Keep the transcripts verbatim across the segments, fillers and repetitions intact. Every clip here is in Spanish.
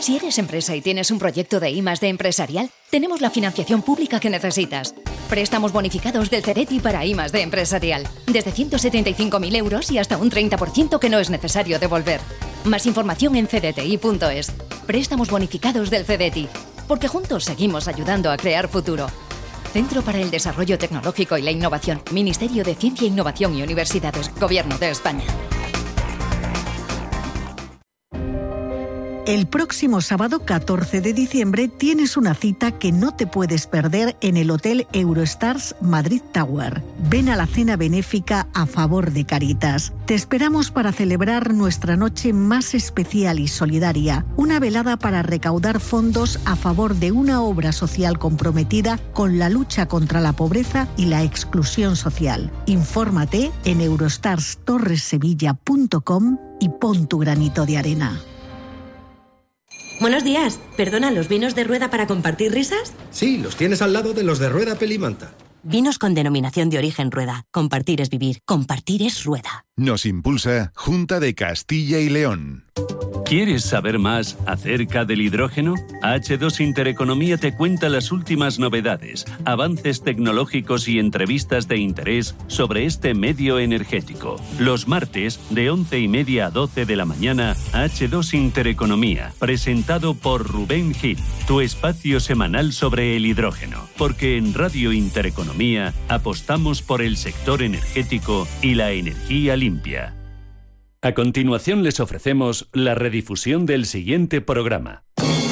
Si eres empresa y tienes un proyecto de I más D empresarial, tenemos la financiación pública que necesitas. Préstamos bonificados del Cereti para I más D empresarial. Desde ciento setenta y cinco mil euros y hasta un treinta por ciento que no es necesario devolver. Más información en c d t i punto es. Préstamos bonificados del Cereti. Porque juntos seguimos ayudando a crear futuro. Centro para el Desarrollo Tecnológico y la Innovación. Ministerio de Ciencia, Innovación y Universidades. Gobierno de España. El próximo sábado catorce de diciembre tienes una cita que no te puedes perder en el Hotel Eurostars Madrid Tower. Ven a la cena benéfica a favor de Cáritas. Te esperamos para celebrar nuestra noche más especial y solidaria, una velada para recaudar fondos a favor de una obra social comprometida con la lucha contra la pobreza y la exclusión social. Infórmate en eurostars torres sevilla punto com y pon tu granito de arena. Buenos días. ¿Perdona, los vinos de Rueda para compartir risas? Sí, los tienes al lado de los de Rueda Pelimanta. Vinos con denominación de origen Rueda. Compartir es vivir. Compartir es Rueda. Nos impulsa Junta de Castilla y León. ¿Quieres saber más acerca del hidrógeno? H dos Intereconomía te cuenta las últimas novedades, avances tecnológicos y entrevistas de interés sobre este medio energético. Los martes, de once y media a doce de la mañana, H dos Intereconomía, presentado por Rubén Gil, tu espacio semanal sobre el hidrógeno. Porque en Radio Intereconomía apostamos por el sector energético y la energía limpia. A continuación les ofrecemos la redifusión del siguiente programa.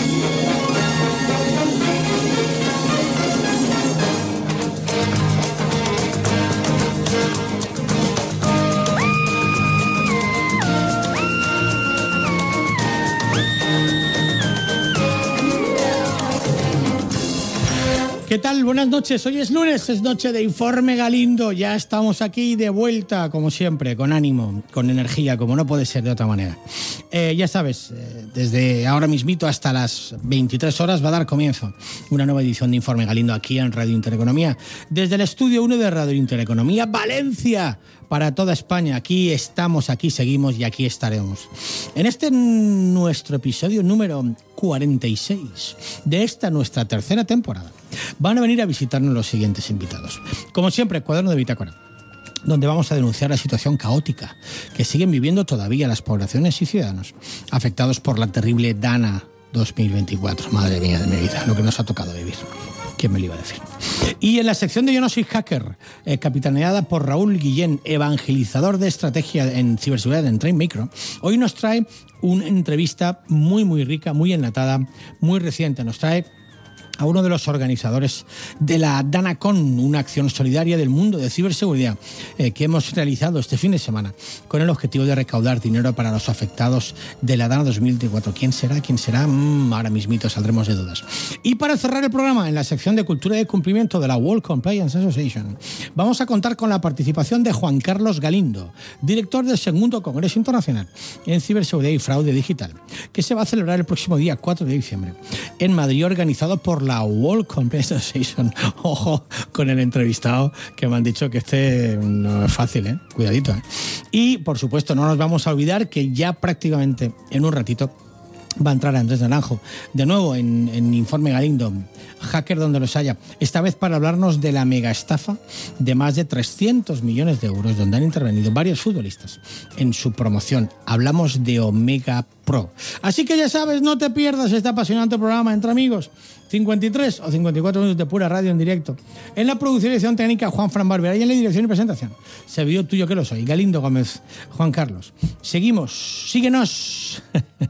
¿Qué tal? Buenas noches. Hoy es lunes, es noche de Informe Galindo. Ya estamos aquí de vuelta, como siempre, con ánimo, con energía, como no puede ser de otra manera. Eh, ya sabes, eh, desde ahora mismito hasta las veintitrés horas va a dar comienzo una nueva edición de Informe Galindo aquí en Radio Intereconomía. Desde el estudio uno de Radio Intereconomía, Valencia, para toda España. Aquí estamos, aquí seguimos y aquí estaremos. En este nuestro episodio número cuarenta y seis de esta nuestra tercera temporada, van a venir a visitarnos los siguientes invitados. Como siempre, Cuaderno de Bitácora, donde vamos a denunciar la situación caótica que siguen viviendo todavía las poblaciones y ciudadanos afectados por la terrible Dana dos mil veinticuatro. Madre mía de mi vida, lo que nos ha tocado vivir. ¿Quién me lo iba a decir? Y en la sección de Yo no soy hacker, eh, capitaneada por Raúl Guillén, evangelizador de estrategia en ciberseguridad en Trade Micro, hoy nos trae una entrevista muy, muy rica, muy enlatada, muy reciente. Nos trae a uno de los organizadores de la DanaCon, una acción solidaria del mundo de ciberseguridad eh, que hemos realizado este fin de semana con el objetivo de recaudar dinero para los afectados de la Dana dos mil veinticuatro. ¿Quién será? ¿Quién será? Mm, ahora mismito saldremos de dudas. Y para cerrar el programa, en la sección de Cultura y Cumplimiento de la World Compliance Association, vamos a contar con la participación de Juan Carlos Galindo, director del segundo Congreso Internacional en Ciberseguridad y Fraude Digital, que se va a celebrar el próximo día cuatro de diciembre en Madrid, organizado por la la World Compliance Association. Ojo con el entrevistado, que me han dicho que este no es fácil, ¿eh? Cuidadito, ¿eh? Y, por supuesto, no nos vamos a olvidar que ya prácticamente en un ratito va a entrar Andrés Naranjo, de nuevo en, en Informe Galindo, hacker donde los haya, esta vez para hablarnos de la mega estafa de más de trescientos millones de euros, donde han intervenido varios futbolistas en su promoción. Hablamos de Omega Pro. Así que ya sabes, no te pierdas este apasionante programa entre amigos. cincuenta y tres o cincuenta y cuatro minutos de pura radio en directo. En la producción y edición técnica, Juan Fran Barbera, y en la dirección y presentación, servidor tuyo que lo soy, Galindo Gómez, Juan Carlos. Seguimos, síguenos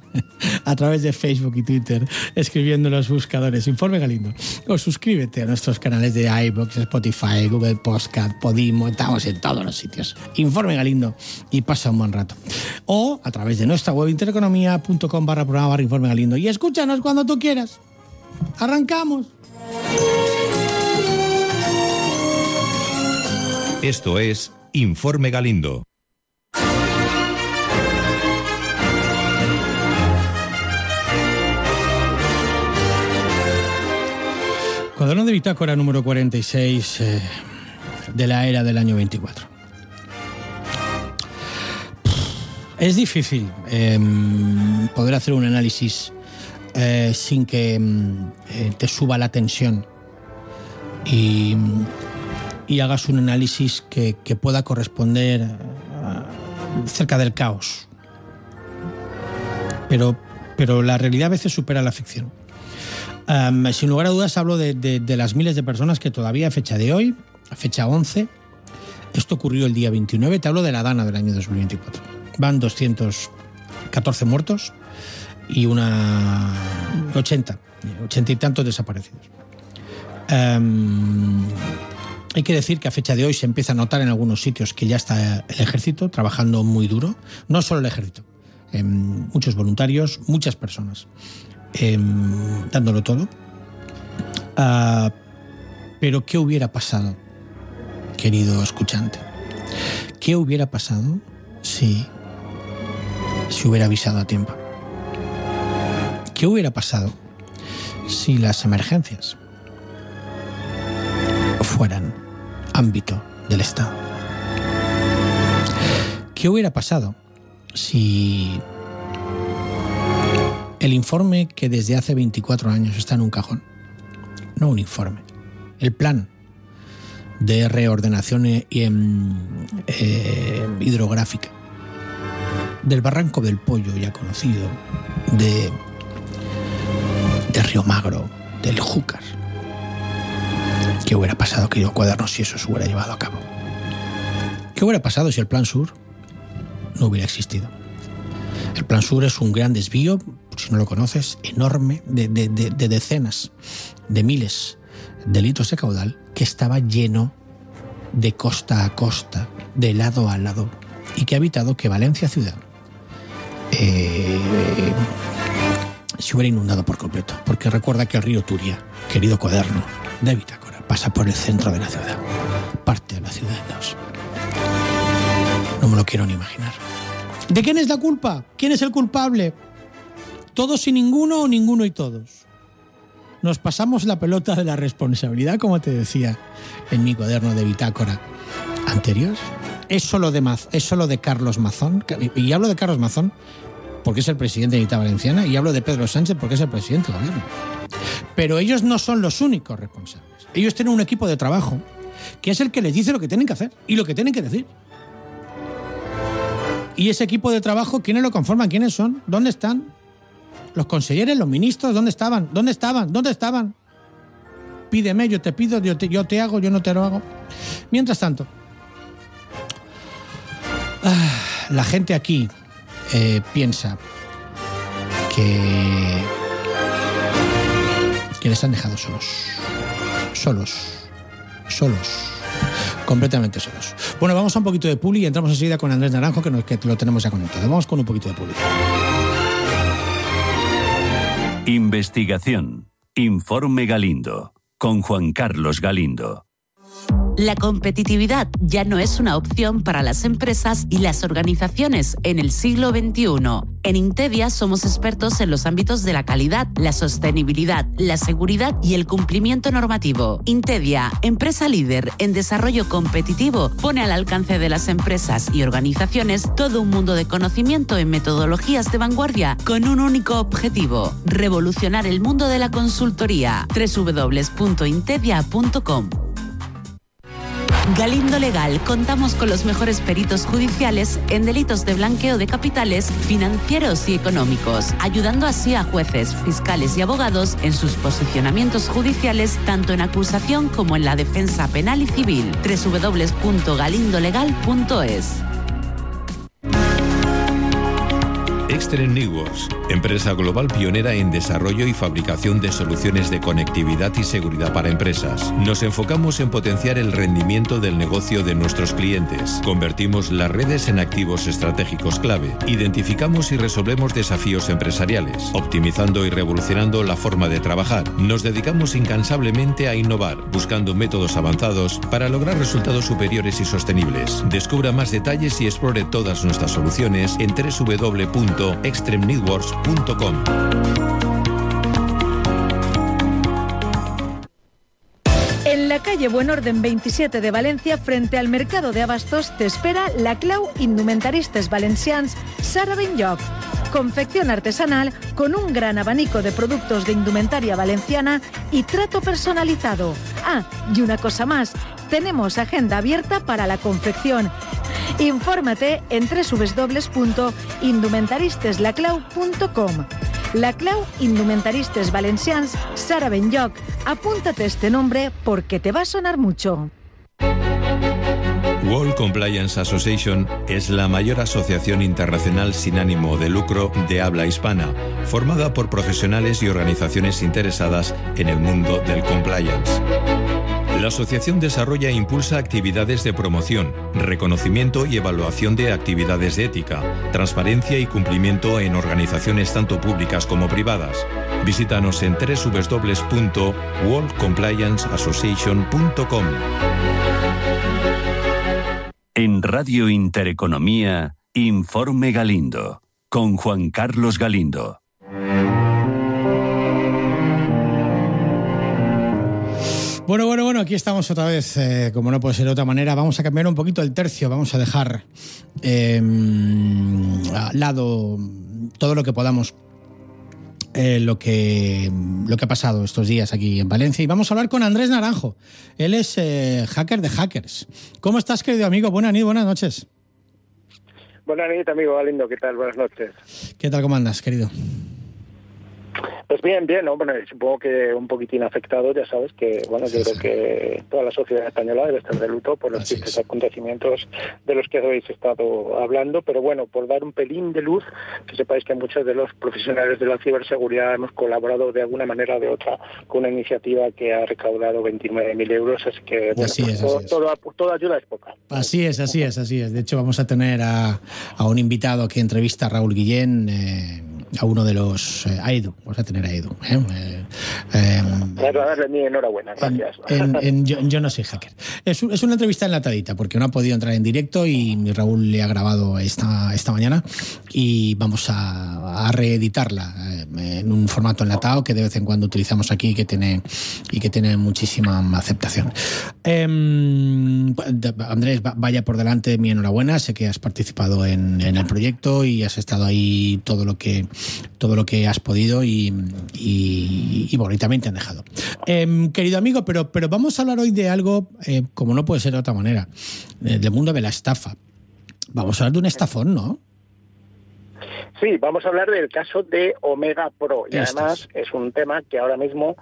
a través de Facebook y Twitter, escribiendo en los buscadores Informe Galindo, o suscríbete a nuestros canales de iVoox, Spotify, Google Podcast, Podimo, estamos en todos los sitios. Informe Galindo, y pasa un buen rato. O a través de nuestra web intereconomía punto com barra programa barra Informe Galindo, y escúchanos cuando tú quieras. ¡Arrancamos! Esto es Informe Galindo. Cuaderno de bitácora número cuarenta y seis eh, de la era del año veinticuatro. Es difícil eh, poder hacer un análisis eh, sin que eh, te suba la tensión y, y hagas un análisis que, que pueda corresponder a, a, cerca del caos. Pero, pero la realidad a veces supera la ficción. Um, sin lugar a dudas hablo de, de, de las miles de personas que todavía a fecha de hoy, a fecha once, esto ocurrió el día veintinueve, te hablo de la Dana del año dos mil veinticuatro. Van doscientos catorce muertos y una ochenta, ochenta y tantos desaparecidos. Um, hay que decir que a fecha de hoy se empieza a notar en algunos sitios que ya está el ejército trabajando muy duro, no solo el ejército, eh, muchos voluntarios, muchas personas. Eh, dándolo todo. Uh, pero ¿qué hubiera pasado, querido escuchante? ¿Qué hubiera pasado si, si hubiera avisado a tiempo? ¿Qué hubiera pasado si las emergencias fueran ámbito del Estado? ¿Qué hubiera pasado si el informe que desde hace veinticuatro años está en un cajón, no un informe, el plan de reordenación eh, eh, hidrográfica del Barranco del Pollo ya conocido, de, de Río Magro, del Júcar? ¿Qué hubiera pasado, querido Cuaderno, si eso se hubiera llevado a cabo? ¿Qué hubiera pasado si el Plan Sur no hubiera existido? El Plan Sur es un gran desvío, si no lo conoces, enorme, de, de, de, de decenas, de miles de litros de caudal, que estaba lleno de costa a costa, de lado a lado, y que ha evitado que Valencia ciudad eh, se hubiera inundado por completo. Porque recuerda que el río Turia, querido Cuaderno de Bitácora, pasa por el centro de la ciudad, parte de la ciudad en dos. No me lo quiero ni imaginar. ¿De quién es la culpa? ¿Quién es el culpable? ¿Todos y ninguno o ninguno y todos? Nos pasamos la pelota de la responsabilidad, como te decía en mi cuaderno de bitácora anterior. Es solo de, Maz, es solo de Carlos Mazón, y hablo de Carlos Mazón porque es el presidente de Unidad Valenciana, y hablo de Pedro Sánchez porque es el presidente del gobierno. Pero ellos no son los únicos responsables. Ellos tienen un equipo de trabajo que es el que les dice lo que tienen que hacer y lo que tienen que decir. Y ese equipo de trabajo, ¿quiénes lo conforman? ¿Quiénes son? ¿Dónde están? Los consejeros, los ministros, ¿dónde estaban? ¿Dónde estaban? ¿Dónde estaban? Pídeme, yo te pido, yo te, yo te hago, yo no te lo hago. Mientras tanto, la gente aquí eh, piensa que, que les han dejado solos. Solos. Solos. Completamente solos. Bueno, vamos a un poquito de publi y entramos enseguida con Andrés Naranjo, que, nos, que lo tenemos ya conectado. Vamos con un poquito de publi. Investigación. Informe Galindo. Con Juan Carlos Galindo. La competitividad ya no es una opción para las empresas y las organizaciones en el siglo veintiuno. En Intedia somos expertos en los ámbitos de la calidad, la sostenibilidad, la seguridad y el cumplimiento normativo. Intedia, empresa líder en desarrollo competitivo, pone al alcance de las empresas y organizaciones todo un mundo de conocimiento en metodologías de vanguardia con un único objetivo: revolucionar el mundo de la consultoría. doble u doble u doble u punto intedia punto com. Galindo Legal, contamos con los mejores peritos judiciales en delitos de blanqueo de capitales, financieros y económicos, ayudando así a jueces, fiscales y abogados en sus posicionamientos judiciales, tanto en acusación como en la defensa penal y civil. doble u doble u doble u punto galindo legal punto es. Extreme Networks, empresa global pionera en desarrollo y fabricación de soluciones de conectividad y seguridad para empresas. Nos enfocamos en potenciar el rendimiento del negocio de nuestros clientes. Convertimos las redes en activos estratégicos clave. Identificamos y resolvemos desafíos empresariales, optimizando y revolucionando la forma de trabajar. Nos dedicamos incansablemente a innovar, buscando métodos avanzados para lograr resultados superiores y sostenibles. Descubra más detalles y explore todas nuestras soluciones en doble u doble u doble u punto extreme networks punto com. En la calle Buen Orden veintisiete de Valencia, frente al mercado de abastos, te espera la Clau Indumentaristes Valencians Sara Benlloc. confección artesanal con un gran abanico de productos de indumentaria valenciana y trato personalizado. Ah, y una cosa más, tenemos agenda abierta para la confección. Infórmate en doble u doble u doble u punto indumentaristes la clau punto com. La Clau Indumentaristes Valencians Sara Benlloc. Apúntate este nombre porque te va a sonar mucho. World Compliance Association es la mayor asociación internacional sin ánimo de lucro de habla hispana, formada por profesionales y organizaciones interesadas en el mundo del compliance. La asociación desarrolla e impulsa actividades de promoción, reconocimiento y evaluación de actividades de ética, transparencia y cumplimiento en organizaciones tanto públicas como privadas. Visítanos en doble u doble u doble u punto world compliance association punto com. En Radio Intereconomía, Informe Galindo, con Juan Carlos Galindo. Bueno, bueno, bueno, aquí estamos otra vez, eh, como no puede ser de otra manera. Vamos a cambiar un poquito el tercio, vamos a dejar eh, al lado todo lo que podamos, eh, lo que lo que ha pasado estos días aquí en Valencia. Y vamos a hablar con Andrés Naranjo. Él es eh, hacker de hackers. ¿Cómo estás, querido amigo? Buenas noches, buenas noches. Buenas noches, amigo Galindo. ¿Qué tal? Buenas noches. ¿Qué tal, cómo andas, querido? Pues bien, bien, ¿no? Bueno, supongo que un poquitín afectado, ya sabes que, bueno, yo creo que toda la sociedad española debe estar de luto por los tristes acontecimientos de los que habéis estado hablando, pero bueno, por dar un pelín de luz, que sepáis que muchos de los profesionales de la ciberseguridad hemos colaborado de alguna manera o de otra con una iniciativa que ha recaudado veintinueve mil euros, así que, bueno, así pues es, todo, así es. Todo, toda ayuda es poca. Así es, así es, así es. De hecho, vamos a tener a, a un invitado que entrevista a Raúl Guillén, eh, a uno de los... Eh, a Edu, vamos a tener a Edu. ¿eh? Eh, eh, Quiero darle mi enhorabuena, gracias. En, en, en, yo, yo no soy hacker. Es, es una entrevista enlatadita, porque no ha podido entrar en directo y mi Raúl le ha grabado esta, esta mañana y vamos a, a reeditarla eh, en un formato enlatado que de vez en cuando utilizamos aquí y que tiene, y que tiene muchísima aceptación. Eh, Andrés, vaya por delante mi enhorabuena. Sé que has participado en, en el proyecto y has estado ahí todo lo que todo lo que has podido y, y, y bueno, y también te han dejado. Eh, querido amigo, pero, pero vamos a hablar hoy de algo, eh, como no puede ser de otra manera, eh, del mundo de la estafa. Vamos a hablar de un estafón, ¿no? Sí, vamos a hablar del caso de Omega Pro y Estos. además es un tema que ahora mismo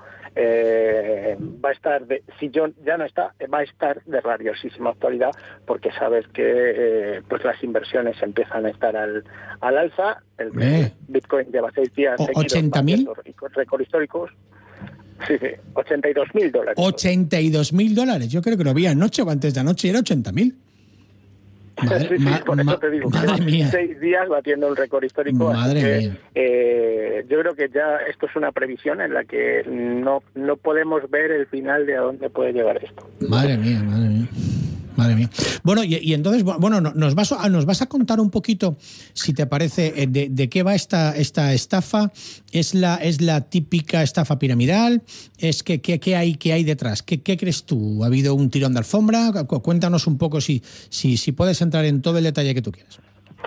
eh, va a estar, de, si yo ya no está, va a estar de rabiosísima actualidad porque sabes que eh, pues las inversiones empiezan a estar al, al alza. El eh. Bitcoin lleva seis días O, seguidos ¿ochenta mil? récords históricos. Sí, sí, ochenta y dos mil dólares. ochenta y dos mil dólares. Yo creo que lo vi anoche o antes de anoche y era ochenta mil. Madre, sí, sí, ma, por eso ma, te digo, madre que mía. seis días batiendo el récord histórico. Madre así que, mía. Eh, yo creo que ya esto es una previsión en la que no, no podemos ver el final de a dónde puede llegar esto. Madre mía, madre mía. Madre mía. Bueno, y, y entonces, bueno, nos vas, a, nos vas a contar un poquito, si te parece, de, de qué va esta, esta estafa. ¿Es la, es la típica estafa piramidal? ¿Es que, qué, qué hay, qué hay detrás? ¿Qué, ¿Qué crees tú? ¿Ha habido un tirón de alfombra? Cuéntanos un poco si, si, si puedes entrar en todo el detalle que tú quieras.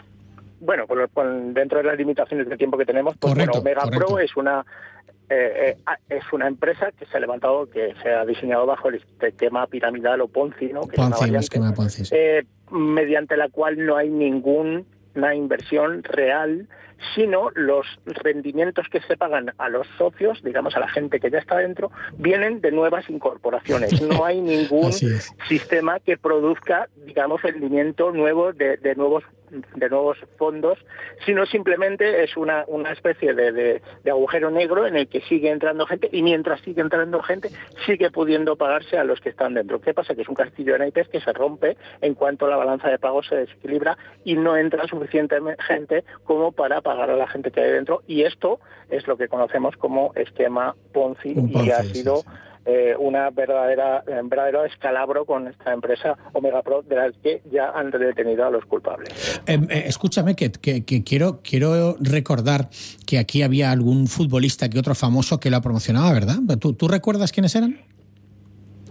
Bueno, pues, pues dentro de las limitaciones de tiempo que tenemos, pues correcto, bueno, Omega correcto. Pro es una eh, eh, es una empresa que se ha levantado, que se ha diseñado bajo el esquema piramidal o Ponzi, ¿no? Que Ponzi, es una el variante, esquema Ponzi, sí. eh, mediante la cual no hay ninguna inversión real, sino los rendimientos que se pagan a los socios, digamos a la gente que ya está dentro, vienen de nuevas incorporaciones. No hay ningún sistema que produzca, digamos, rendimiento nuevo de, de nuevos de nuevos fondos, sino simplemente es una, una especie de, de, de agujero negro en el que sigue entrando gente y mientras sigue entrando gente sigue pudiendo pagarse a los que están dentro. ¿Qué pasa? Que es un castillo de naipes que se rompe en cuanto la balanza de pagos se desequilibra y no entra suficiente gente como para pagar a la gente que hay dentro, y esto es lo que conocemos como esquema Ponzi, Un Ponzi y ha sí, sido sí. Eh, una verdadera un verdadero escalabro con esta empresa Omega Pro, de la que ya han detenido a los culpables. Eh, eh, escúchame, que, que, que quiero, quiero recordar que aquí había algún futbolista que otro famoso que lo promocionaba, ¿verdad? ¿Tú, ¿Tú recuerdas quiénes eran?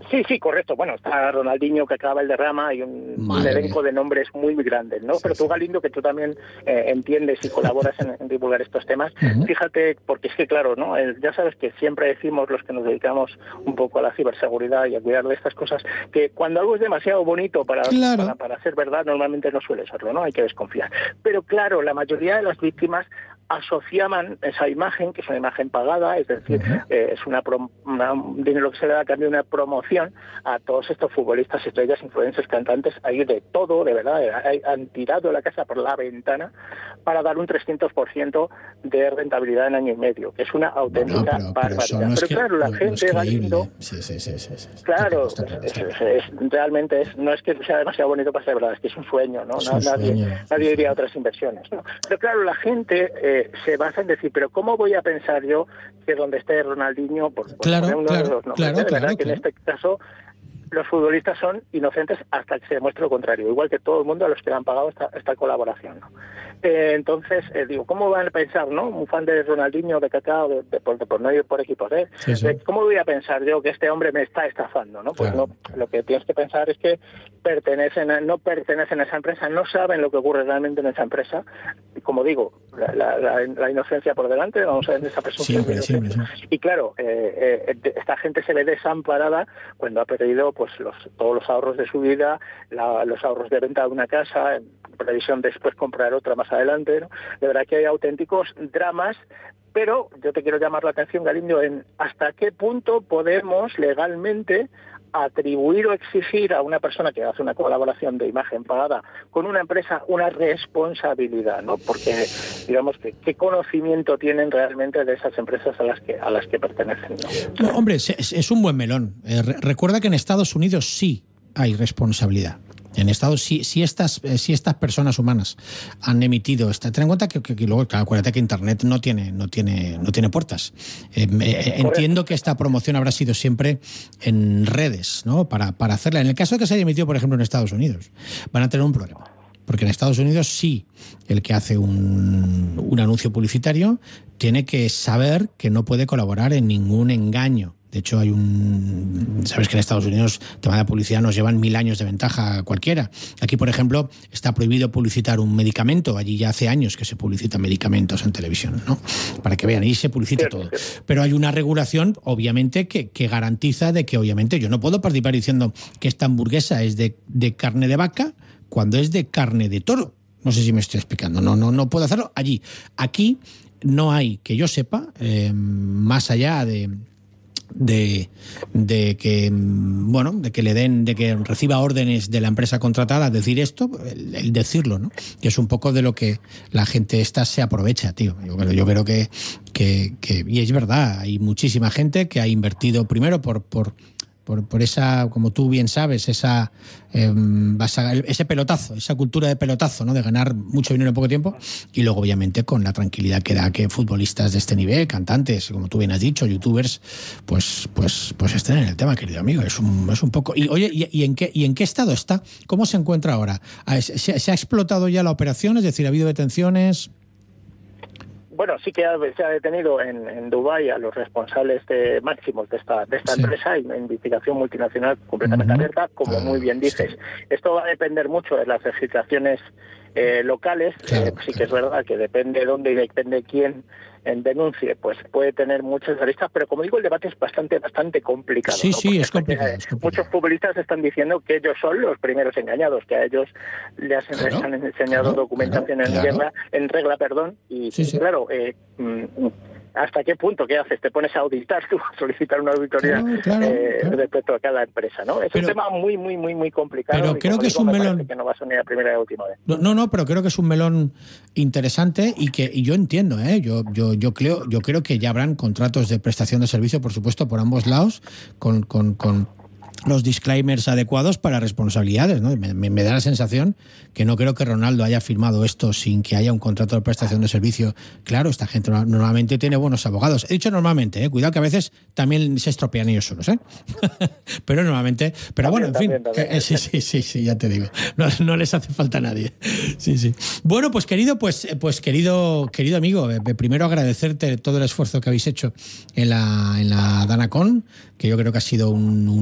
Sí, sí, correcto. Bueno, está Ronaldinho, que acaba el derrama, y un, un elenco de nombres muy, muy grandes, ¿no? Sí, Pero tú, Galindo, que tú también eh, entiendes y colaboras en, en divulgar estos temas, uh-huh. fíjate, porque es que, claro, ¿no? Eh, ya sabes que siempre decimos, los que nos dedicamos un poco a la ciberseguridad y a cuidar de estas cosas, que cuando algo es demasiado bonito para, claro. para, para ser verdad, normalmente no suele serlo, ¿no? Hay que desconfiar. Pero, claro, la mayoría de las víctimas asociaban esa imagen, que es una imagen pagada, es decir, uh-huh. eh, es una, prom- una un dinero que se le da a cambio de una promoción a todos estos futbolistas, estrellas, influencers, cantantes. Hay de todo, de verdad, hay, han tirado la casa por la ventana para dar un trescientos por ciento de rentabilidad en año y medio, que es una auténtica bueno, pero, barbaridad. Pero, no pero que, claro, la no, gente, no Galindo, sí, sí, sí, sí, sí. claro, está claro, está claro. Es, es, es, realmente es, no es que sea demasiado bonito para ser verdad, es que es un sueño, ¿no? Un nadie sueño, nadie diría otras inversiones, ¿no? Pero claro, la gente eh, se basa en decir, pero ¿cómo voy a pensar yo que donde esté Ronaldinho, por, por claro, poner uno claro, de los nombres, claro, de verdad claro, que claro. en este caso los futbolistas son inocentes hasta que se demuestre lo contrario, igual que todo el mundo a los que le han pagado esta, esta colaboración, ¿no? Eh, entonces, eh, digo, ¿cómo van a pensar, no? Un fan de Ronaldinho, de Kaká, de, de, por, de, por no ir por equipos, ¿eh? Sí, sí. ¿Cómo voy a pensar yo que este hombre me está estafando, no? Pues claro. no, lo que tienes que pensar es que pertenecen a, no pertenecen a esa empresa, no saben lo que ocurre realmente en esa empresa. Y como digo, la, la, la, la inocencia por delante, vamos a ver esa presunción. Siempre, siempre, siempre. Y claro, eh, eh, esta gente se ve desamparada cuando ha perdido pues los, todos los ahorros de su vida, la, los ahorros de venta de una casa, en previsión de después comprar otra más adelante, ¿no? De verdad que hay auténticos dramas, pero yo te quiero llamar la atención, Galindo, en hasta qué punto podemos legalmente atribuir o exigir a una persona que hace una colaboración de imagen pagada con una empresa una responsabilidad, ¿no? Porque digamos que qué conocimiento tienen realmente de esas empresas a las que a las que pertenecen, ¿no? No, hombre, es, es un buen melón. Eh, recuerda que en Estados Unidos sí hay responsabilidad. En Estados si, si estas si estas personas humanas han emitido esta, ten en cuenta que, que, que luego claro, acuérdate que Internet no tiene no tiene no tiene puertas. Eh, eh, entiendo que esta promoción habrá sido siempre en redes, ¿no? Para para hacerla. En el caso de que se haya emitido, por ejemplo, en Estados Unidos, van a tener un problema. Porque en Estados Unidos sí, el que hace un, un anuncio publicitario tiene que saber que no puede colaborar en ningún engaño. De hecho, hay un... Sabes que en Estados Unidos el tema de la publicidad nos llevan mil años de ventaja a cualquiera. Aquí, por ejemplo, está prohibido publicitar un medicamento. Allí ya hace años que se publicitan medicamentos en televisión, ¿no? Para que vean, ahí se publicita todo. Pero hay una regulación, obviamente, que, que garantiza de que, obviamente, yo no puedo participar diciendo que esta hamburguesa es de, de carne de vaca cuando es de carne de toro. No sé si me estoy explicando. No, no, no puedo hacerlo allí. Aquí no hay, que yo sepa, eh, más allá de... De, de que bueno de que le den de que reciba órdenes de la empresa contratada decir esto, el, el decirlo, ¿no? Que es un poco de lo que la gente esta se aprovecha, tío. Yo, yo creo que, que, que y es verdad, hay muchísima gente que ha invertido primero por por Por, por esa, como tú bien sabes, esa eh, ese pelotazo, esa cultura de pelotazo, ¿no? De ganar mucho dinero en poco tiempo, y luego obviamente con la tranquilidad que da que futbolistas de este nivel, cantantes, como tú bien has dicho, youtubers, pues pues pues estén en el tema, querido amigo. Es un, es un poco... Y oye, ¿y, y en qué y en qué estado está? ¿Cómo se encuentra ahora? ¿Se, se ha explotado ya la operación? Es decir, ¿ha habido detenciones? Bueno, sí que ha, se ha detenido en, en Dubái a los responsables de, máximos de esta de esta sí. empresa, y una investigación multinacional completamente uh-huh. abierta, como uh, muy bien dices. Sí. Esto va a depender mucho de las legislaciones eh, locales. Claro, eh, sí claro. que es verdad que depende de dónde y depende quién en denuncie, pues puede tener muchas aristas, pero como digo, el debate es bastante bastante complicado. Sí, ¿no? sí, es complicado, que, es complicado. Muchos futbolistas están diciendo que ellos son los primeros engañados, que a ellos les, claro, les han enseñado claro, documentación claro, en, claro. Regla, en regla, perdón, y, sí, sí. y claro, eh, ¿hasta qué punto? ¿Qué haces? ¿Te pones a auditar tú, a solicitar una auditoría claro, claro, eh, claro. respecto a cada empresa, ¿no? Es pero, un tema muy, muy, muy, muy complicado. Pero creo que digo, es un melón... Que no va a ser ni la primera y la última vez. No, no, no, pero creo que es un melón interesante y que y yo entiendo, ¿eh? Yo, yo, yo creo, yo creo que ya habrán contratos de prestación de servicio, por supuesto, por ambos lados, con, con, con los disclaimers adecuados para responsabilidades, ¿no? Me, me, me da la sensación que no creo que Ronaldo haya firmado esto sin que haya un contrato de prestación de servicio. Claro, esta gente normalmente tiene buenos abogados. He dicho normalmente, ¿eh? Cuidado que a veces también se estropean ellos solos, ¿eh? Pero normalmente... Pero también, bueno, en también, fin. También. Eh, sí, sí, sí, sí, ya te digo. No, no les hace falta a nadie. Sí, sí. Bueno, pues querido, pues, pues querido, querido amigo, eh, primero agradecerte todo el esfuerzo que habéis hecho en la, en la DanaCon, que yo creo que ha sido un, un éxito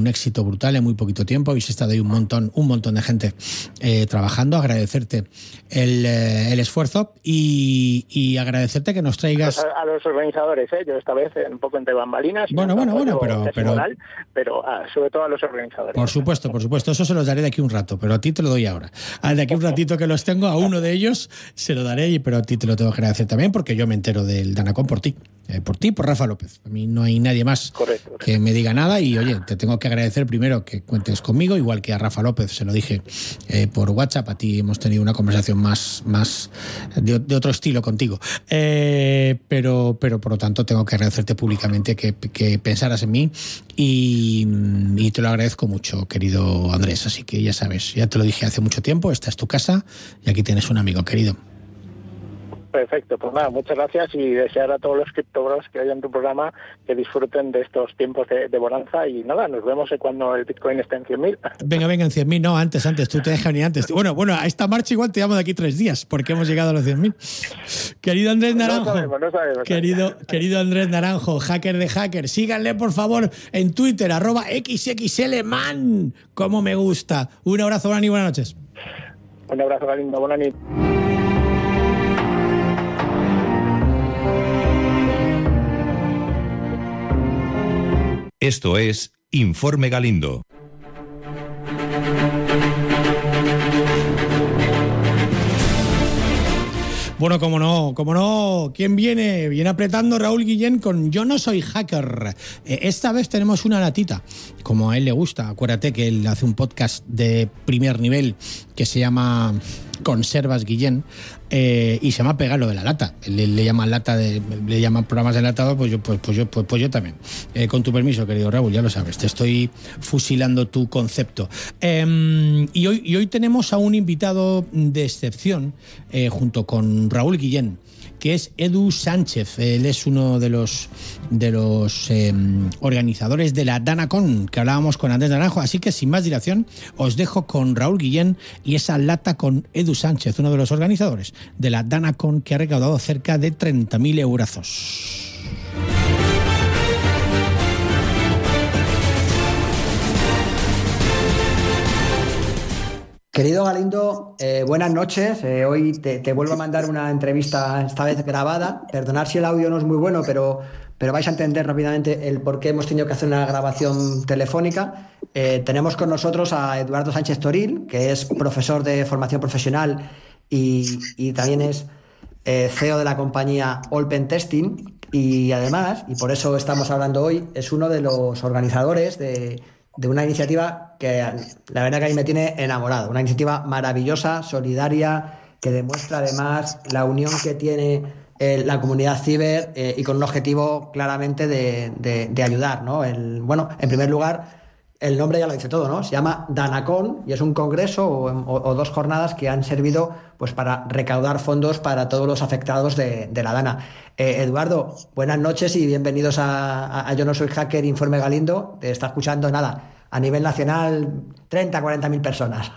brutal en muy poquito tiempo. Habéis estado ahí un montón, un montón de gente eh, trabajando. Agradecerte el, eh, el esfuerzo y, y agradecerte que nos traigas... Pues a, a los organizadores, ¿eh? Yo esta vez un poco entre bambalinas. Bueno, bueno, bueno, pero... pero... Moral, pero ah, sobre todo a los organizadores. Por supuesto, por supuesto. Eso se los daré de aquí un rato, pero a ti te lo doy ahora. De aquí un ratito que los tengo, a uno de ellos se lo daré, pero a ti te lo tengo que agradecer también porque yo me entero del Danacon por ti. Eh, por ti, por Rafa López. A mí no hay nadie más correcto, correcto. que me diga nada y, oye, te tengo que agradecer primero que cuentes conmigo, igual que a Rafa López se lo dije eh, por WhatsApp. A ti hemos tenido una conversación más, más de, de otro estilo contigo. Eh, pero, pero, por lo tanto, tengo que agradecerte públicamente que, que pensaras en mí y, y te lo agradezco mucho, querido Andrés. Así que ya sabes, ya te lo dije hace mucho tiempo, esta es tu casa y aquí tienes un amigo, querido. Perfecto, pues nada, muchas gracias y desear a todos los criptobros que oyen tu programa que disfruten de estos tiempos de, de bonanza y nada, nos vemos cuando el Bitcoin esté en cien mil. Venga, venga, en cien mil, no, antes, antes, tú te dejas ni antes. Bueno, bueno, a esta marcha igual te llamo de aquí tres días porque hemos llegado a los cien mil. Querido Andrés Naranjo, no sabemos, no sabemos. Querido, querido Andrés Naranjo, hacker de hacker, síganle por favor en Twitter, arroba xxlman, como me gusta. Un abrazo, Gani, buenas noches. Un abrazo, Galindo, buenas noches. Esto es Informe Galindo. Bueno, como no, como no, ¿quién viene? Viene apretando Raúl Guillén con Yo no soy hacker. Eh, esta vez tenemos una latita, como a él le gusta. Acuérdate que él hace un podcast de primer nivel que se llama Conservas Guillén eh, y se llama Pegar lo de la lata. Le, le llaman lata, de, le llaman programas de enlatado, pues yo, pues, pues yo, pues, pues yo también. Eh, con tu permiso, querido Raúl, ya lo sabes, te estoy fusilando tu concepto. Eh, y, hoy, y hoy tenemos a un invitado de excepción eh, junto con Raúl Guillén, que es Edu Sánchez. Él es uno de los de los eh, organizadores de la Danacon, que hablábamos con Andrés Naranjo. Así que, sin más dilación, os dejo con Raúl Guillén y esa lata con Edu Sánchez, uno de los organizadores de la Danacon, que ha recaudado cerca de treinta mil eurazos. Querido Galindo, eh, buenas noches. Eh, hoy te, te vuelvo a mandar una entrevista, esta vez grabada. Perdonad si el audio no es muy bueno, pero, pero vais a entender rápidamente el por qué hemos tenido que hacer una grabación telefónica. Eh, tenemos con nosotros a Eduardo Sánchez Toril, que es profesor de formación profesional y, y también es eh, C E O de la compañía Open Testing. Y además, y por eso estamos hablando hoy, es uno de los organizadores de... de una iniciativa que la verdad que a mí me tiene enamorado, una iniciativa maravillosa, solidaria, que demuestra además la unión que tiene eh, la comunidad ciber eh, y con un objetivo claramente de, de, de ayudar, ¿no? El, bueno, en primer lugar, el nombre ya lo dice todo, ¿no? Se llama Danacon y es un congreso o, o, o dos jornadas que han servido pues para recaudar fondos para todos los afectados de, de la Dana. Eh, Eduardo, buenas noches y bienvenidos a, a, a Yo no soy hacker, Informe Galindo. Te está escuchando, nada, a nivel nacional, treinta, cuarenta mil personas.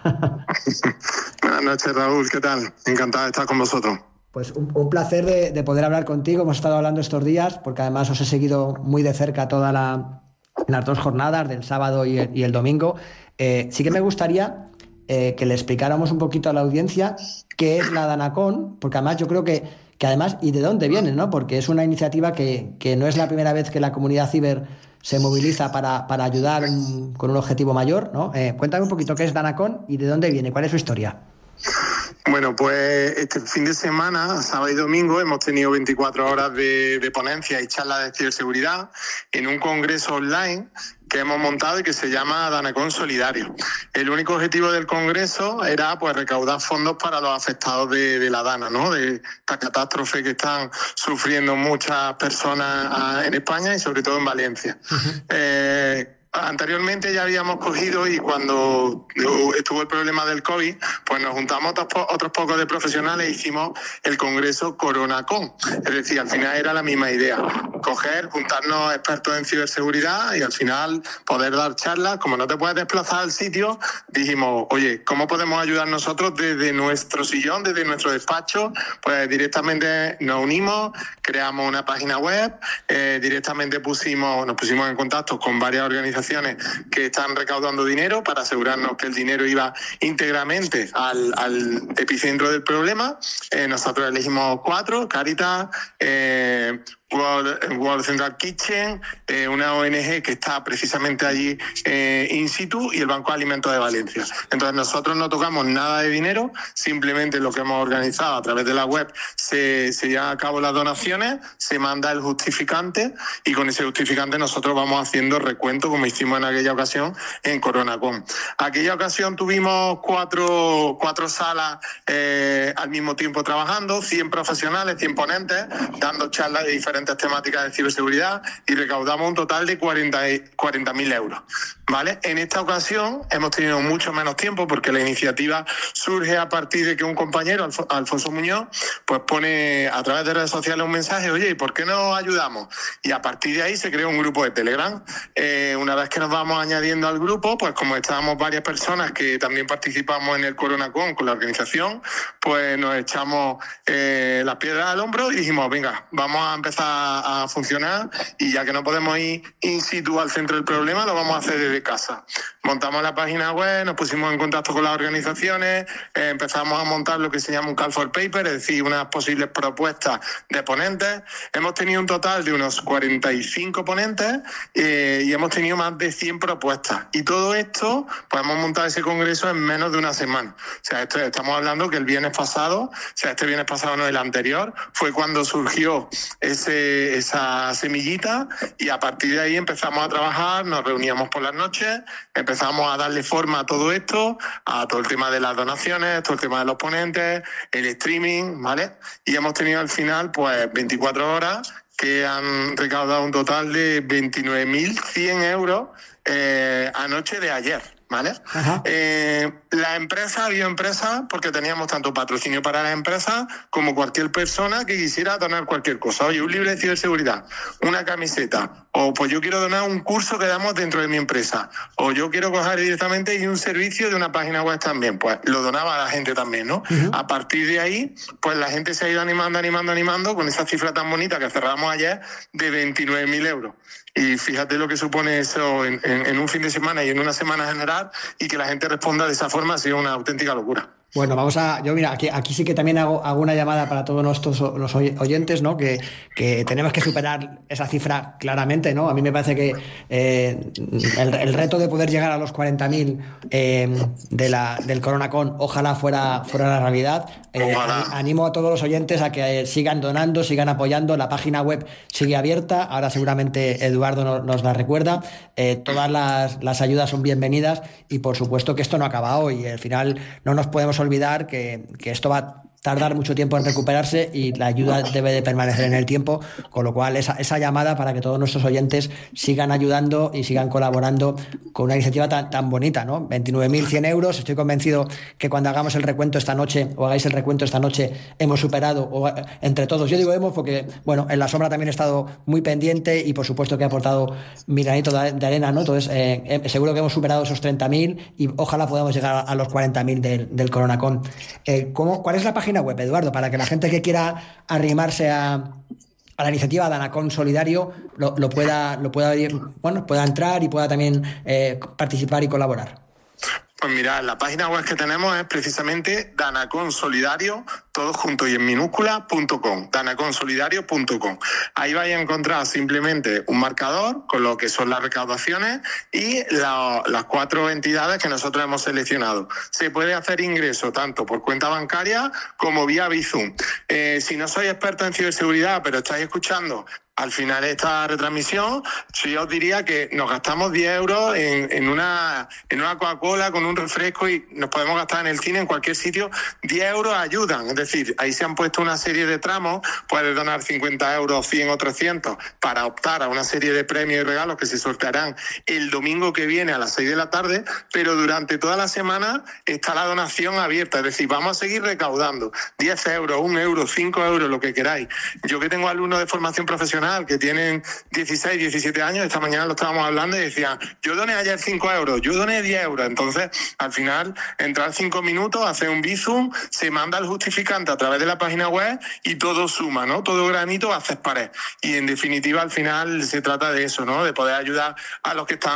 Buenas noches, Raúl, ¿qué tal? Encantado de estar con vosotros. Pues un, un placer de, de poder hablar contigo. Hemos estado hablando estos días porque además os he seguido muy de cerca toda la... las dos jornadas del sábado y el, y el domingo. Eh, sí que me gustaría eh, que le explicáramos un poquito a la audiencia qué es la Danacon, porque además yo creo que, que además, y de dónde viene, ¿no? Porque es una iniciativa que, que no es la primera vez que la comunidad ciber se moviliza para, para ayudar un, con un objetivo mayor, ¿no? Eh, cuéntame un poquito qué es Danacon y de dónde viene, cuál es su historia. Bueno, pues este fin de semana, sábado y domingo, hemos tenido veinticuatro horas de, de ponencia y charlas de ciberseguridad en un congreso online que hemos montado y que se llama Danacon Solidario. El único objetivo del congreso era pues recaudar fondos para los afectados de, de la Dana, ¿no? De esta catástrofe que están sufriendo muchas personas en España y sobre todo en Valencia. Uh-huh. Eh, Anteriormente ya habíamos cogido y cuando estuvo el problema del COVID, pues nos juntamos otros, po- otros pocos de profesionales e hicimos el congreso CoronaCon. Es decir, al final era la misma idea, coger, juntarnos expertos en ciberseguridad y al final poder dar charlas. Como no te puedes desplazar al sitio, dijimos, oye, ¿cómo podemos ayudar nosotros desde nuestro sillón, desde nuestro despacho? Pues directamente nos unimos, creamos una página web, eh, directamente pusimos, nos pusimos en contacto con varias organizaciones organizaciones que están recaudando dinero para asegurarnos que el dinero iba íntegramente al, al epicentro del problema. Eh, nosotros elegimos cuatro: Cáritas, eh, World, World Central Kitchen, eh, una O N G que está precisamente allí eh, in situ, y el Banco de Alimentos de Valencia. Entonces nosotros no tocamos nada de dinero, simplemente lo que hemos organizado a través de la web, se, se llevan a cabo las donaciones, se manda el justificante, y con ese justificante nosotros vamos haciendo recuento, como hicimos en aquella ocasión en Coronacon. Aquella ocasión tuvimos cuatro, cuatro salas eh, al mismo tiempo trabajando, cien profesionales, cien ponentes, dando charlas de diferentes temáticas de ciberseguridad, y recaudamos un total de cuarenta mil euros. ¿Vale? En esta ocasión hemos tenido mucho menos tiempo, porque la iniciativa surge a partir de que un compañero, Alf- Alfonso Muñoz, pues pone a través de redes sociales un mensaje: oye, ¿y por qué no ayudamos? Y a partir de ahí se creó un grupo de Telegram. Eh, una vez que nos vamos añadiendo al grupo, pues como estábamos varias personas que también participamos en el Coronacon con la organización, pues nos echamos eh, las piedras al hombro y dijimos: venga, vamos a empezar a funcionar, y ya que no podemos ir in situ al centro del problema, lo vamos a hacer desde casa. Montamos la página web, nos pusimos en contacto con las organizaciones, eh, empezamos a montar lo que se llama un call for paper, es decir, unas posibles propuestas de ponentes. Hemos tenido un total de unos cuarenta y cinco ponentes eh, y hemos tenido más de cien propuestas. Y todo esto, pues hemos montado ese congreso en menos de una semana. O sea, esto, estamos hablando que el viernes pasado, o sea, este viernes pasado no, el anterior, fue cuando surgió ese, esa semillita, y a partir de ahí empezamos a trabajar, nos reuníamos por las noches, empezamos a darle forma a todo esto, a todo el tema de las donaciones, todo el tema de los ponentes, el streaming, ¿vale? Y hemos tenido al final pues veinticuatro horas que han recaudado un total de veintinueve mil cien euros eh, anoche de ayer. ¿Vale? Eh, la empresa, había empresas, porque teníamos tanto patrocinio para las empresas como cualquier persona que quisiera donar cualquier cosa. Oye, un libro de ciberseguridad, una camiseta, o pues yo quiero donar un curso que damos dentro de mi empresa, o yo quiero coger directamente y un servicio de una página web también, pues lo donaba a la gente también, ¿no? Uh-huh. A partir de ahí, pues la gente se ha ido animando, animando, animando, con esa cifra tan bonita que cerramos ayer de veintinueve mil euros. Y fíjate lo que supone eso en, en, en un fin de semana y en una semana general, y que la gente responda de esa forma ha sido una auténtica locura. Bueno, vamos a... Yo, mira, aquí, aquí sí que también hago, hago una llamada para todos nuestros los oyentes, ¿no? Que, que tenemos que superar esa cifra claramente, ¿no? A mí me parece que eh, el, el reto de poder llegar a los cuarenta mil eh, de la, del Coronacon, ojalá fuera, fuera la realidad. Eh, animo a todos los oyentes a que sigan donando, sigan apoyando. La página web sigue abierta. Ahora seguramente Eduardo nos, nos la recuerda. Eh, todas las, las ayudas son bienvenidas, y por supuesto que esto no ha acabado, y al final no nos podemos olvidar que, que esto va a tardar mucho tiempo en recuperarse, y la ayuda debe de permanecer en el tiempo, con lo cual esa, esa llamada para que todos nuestros oyentes sigan ayudando y sigan colaborando con una iniciativa tan, tan bonita, ¿no? veintinueve mil cien euros. Estoy convencido que cuando hagamos el recuento esta noche, o hagáis el recuento esta noche, hemos superado, o entre todos, yo digo hemos porque, bueno, en la sombra también he estado muy pendiente, y por supuesto que he aportado mi granito de, de arena, ¿no? Entonces eh, seguro que hemos superado esos treinta mil, y ojalá podamos llegar a los cuarenta mil del, del Coronacon. Eh, ¿cómo, ¿Cuál es la página web, Eduardo, para que la gente que quiera arrimarse a, a la iniciativa Danacon Solidario lo, lo pueda lo pueda bueno pueda entrar y pueda también eh, participar y colaborar? Pues mira, la página web que tenemos es precisamente Danacon Solidario, todo junto y en minúscula, punto com, danacon solidario punto com. Ahí vais a encontrar simplemente un marcador con lo que son las recaudaciones y la, las cuatro entidades que nosotros hemos seleccionado. Se puede hacer ingreso tanto por cuenta bancaria como vía Bizum. Eh, si no sois expertos en ciberseguridad, pero estáis escuchando al final de esta retransmisión, yo os diría que nos gastamos diez euros en, en una en una Coca-Cola con un refresco, y nos podemos gastar en el cine, en cualquier sitio. diez euros ayudan, es decir, ahí se han puesto una serie de tramos, puedes donar cincuenta euros, cien o trescientos para optar a una serie de premios y regalos que se sortearán el domingo que viene a las seis de la tarde, pero durante toda la semana está la donación abierta, es decir, vamos a seguir recaudando diez euros, un euro, cinco euros, lo que queráis. Yo que tengo alumnos de formación profesional que tienen dieciséis, diecisiete años, esta mañana lo estábamos hablando y decían, yo doné ayer cinco euros, yo doné diez euros. Entonces, al final, entrar cinco minutos, hacer un Bizum, se manda el justificante a través de la página web y todo suma, ¿no? Todo granito haces pared. Y en definitiva, al final, se trata de eso, ¿no? De poder ayudar a los que están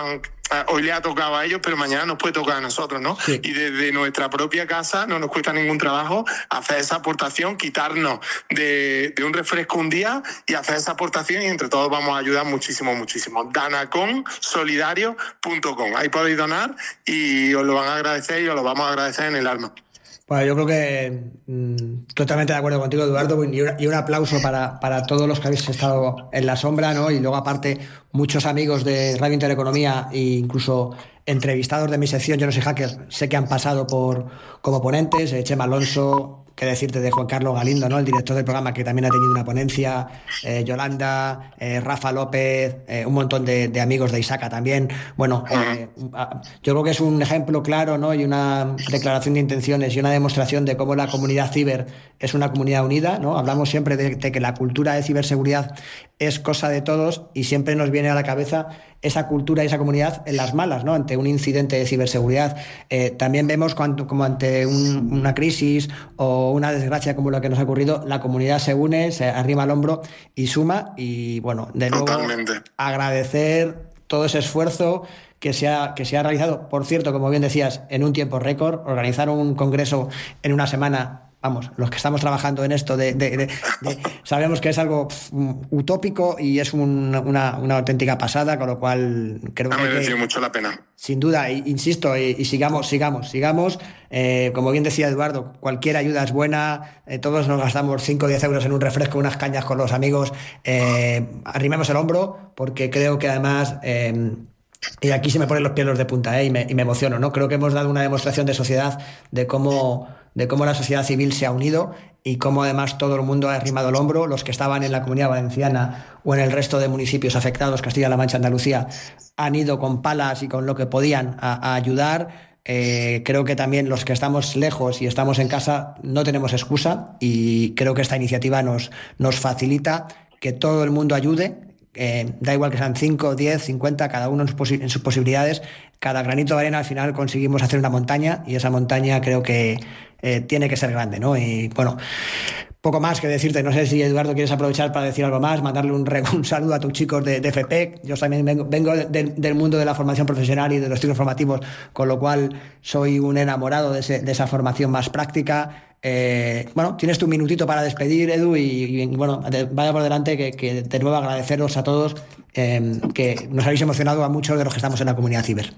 hoy le ha tocado a ellos, pero mañana nos puede tocar a nosotros, ¿no? Sí. Y desde nuestra propia casa no nos cuesta ningún trabajo hacer esa aportación, quitarnos de, de un refresco un día y hacer esa aportación, y entre todos vamos a ayudar muchísimo, muchísimo. danacon solidario punto com. Ahí podéis donar y os lo van a agradecer y os lo vamos a agradecer en el alma. Bueno, yo creo que mmm, totalmente de acuerdo contigo, Eduardo, y un, y un aplauso para, para todos los que habéis estado en la sombra, ¿no? Y luego, aparte, muchos amigos de Radio Intereconomía e incluso entrevistados de mi sección, Yo no soy hacker, sé que han pasado por como ponentes, eh, Chema Alonso, qué decirte de Juan Carlos Galindo, ¿no? El director del programa, que también ha tenido una ponencia, eh, Yolanda, eh, Rafa López, eh, un montón de, de amigos de Isaca también. Bueno, eh, yo creo que es un ejemplo claro, ¿no? Y una declaración de intenciones y una demostración de cómo la comunidad ciber es una comunidad unida, ¿no? Hablamos siempre de, de que la cultura de ciberseguridad es cosa de todos, y siempre nos viene a la cabeza esa cultura y esa comunidad en las malas, ¿no? Ante un incidente de ciberseguridad. Eh, también vemos cuando, como ante un, una crisis o una desgracia como la que nos ha ocurrido, la comunidad se une, se arrima al hombro y suma. Y bueno, de nuevo, Totalmente. agradecer todo ese esfuerzo que se ha, que se ha realizado, por cierto, como bien decías, en un tiempo récord. Organizar un congreso en una semana, vamos, los que estamos trabajando en esto, de, de, de, de, sabemos que es algo pff, utópico, y es un, una, una auténtica pasada, con lo cual creo ha que... Ha merecido mucho la pena. Sin duda, y, insisto, y, y sigamos, sigamos, sigamos. Eh, como bien decía Eduardo, cualquier ayuda es buena. Eh, todos nos gastamos cinco o diez euros en un refresco, unas cañas con los amigos. Eh, arrimemos el hombro, porque creo que además... Eh, y aquí se me ponen los pelos de punta, ¿eh? y, me, y me emociono, ¿no? Creo que hemos dado una demostración de sociedad, de cómo, de cómo la sociedad civil se ha unido, y cómo además todo el mundo ha arrimado el hombro. Los que estaban en la Comunidad Valenciana o en el resto de municipios afectados, Castilla-La Mancha, Andalucía, han ido con palas y con lo que podían a, a ayudar. Eh, creo que también los que estamos lejos y estamos en casa no tenemos excusa, y creo que esta iniciativa nos, nos facilita que todo el mundo ayude. Eh, da igual que sean cinco, diez, cincuenta, cada uno en sus, posi- en sus posibilidades. Cada granito de arena al final conseguimos hacer una montaña, y esa montaña creo que eh, tiene que ser grande, ¿no? Y bueno, poco más que decirte. No sé si, Eduardo, quieres aprovechar para decir algo más, mandarle un, re- un saludo a tus chicos de, de F P E C. Yo también vengo, vengo de, de, del mundo de la formación profesional y de los ciclos formativos, con lo cual soy un enamorado de, ese, de esa formación más práctica. Eh, bueno, tienes tu minutito para despedir, Edu, y, y bueno, de, vaya por delante, que, que de nuevo agradeceros a todos, eh, que nos habéis emocionado a muchos de los que estamos en la comunidad ciber.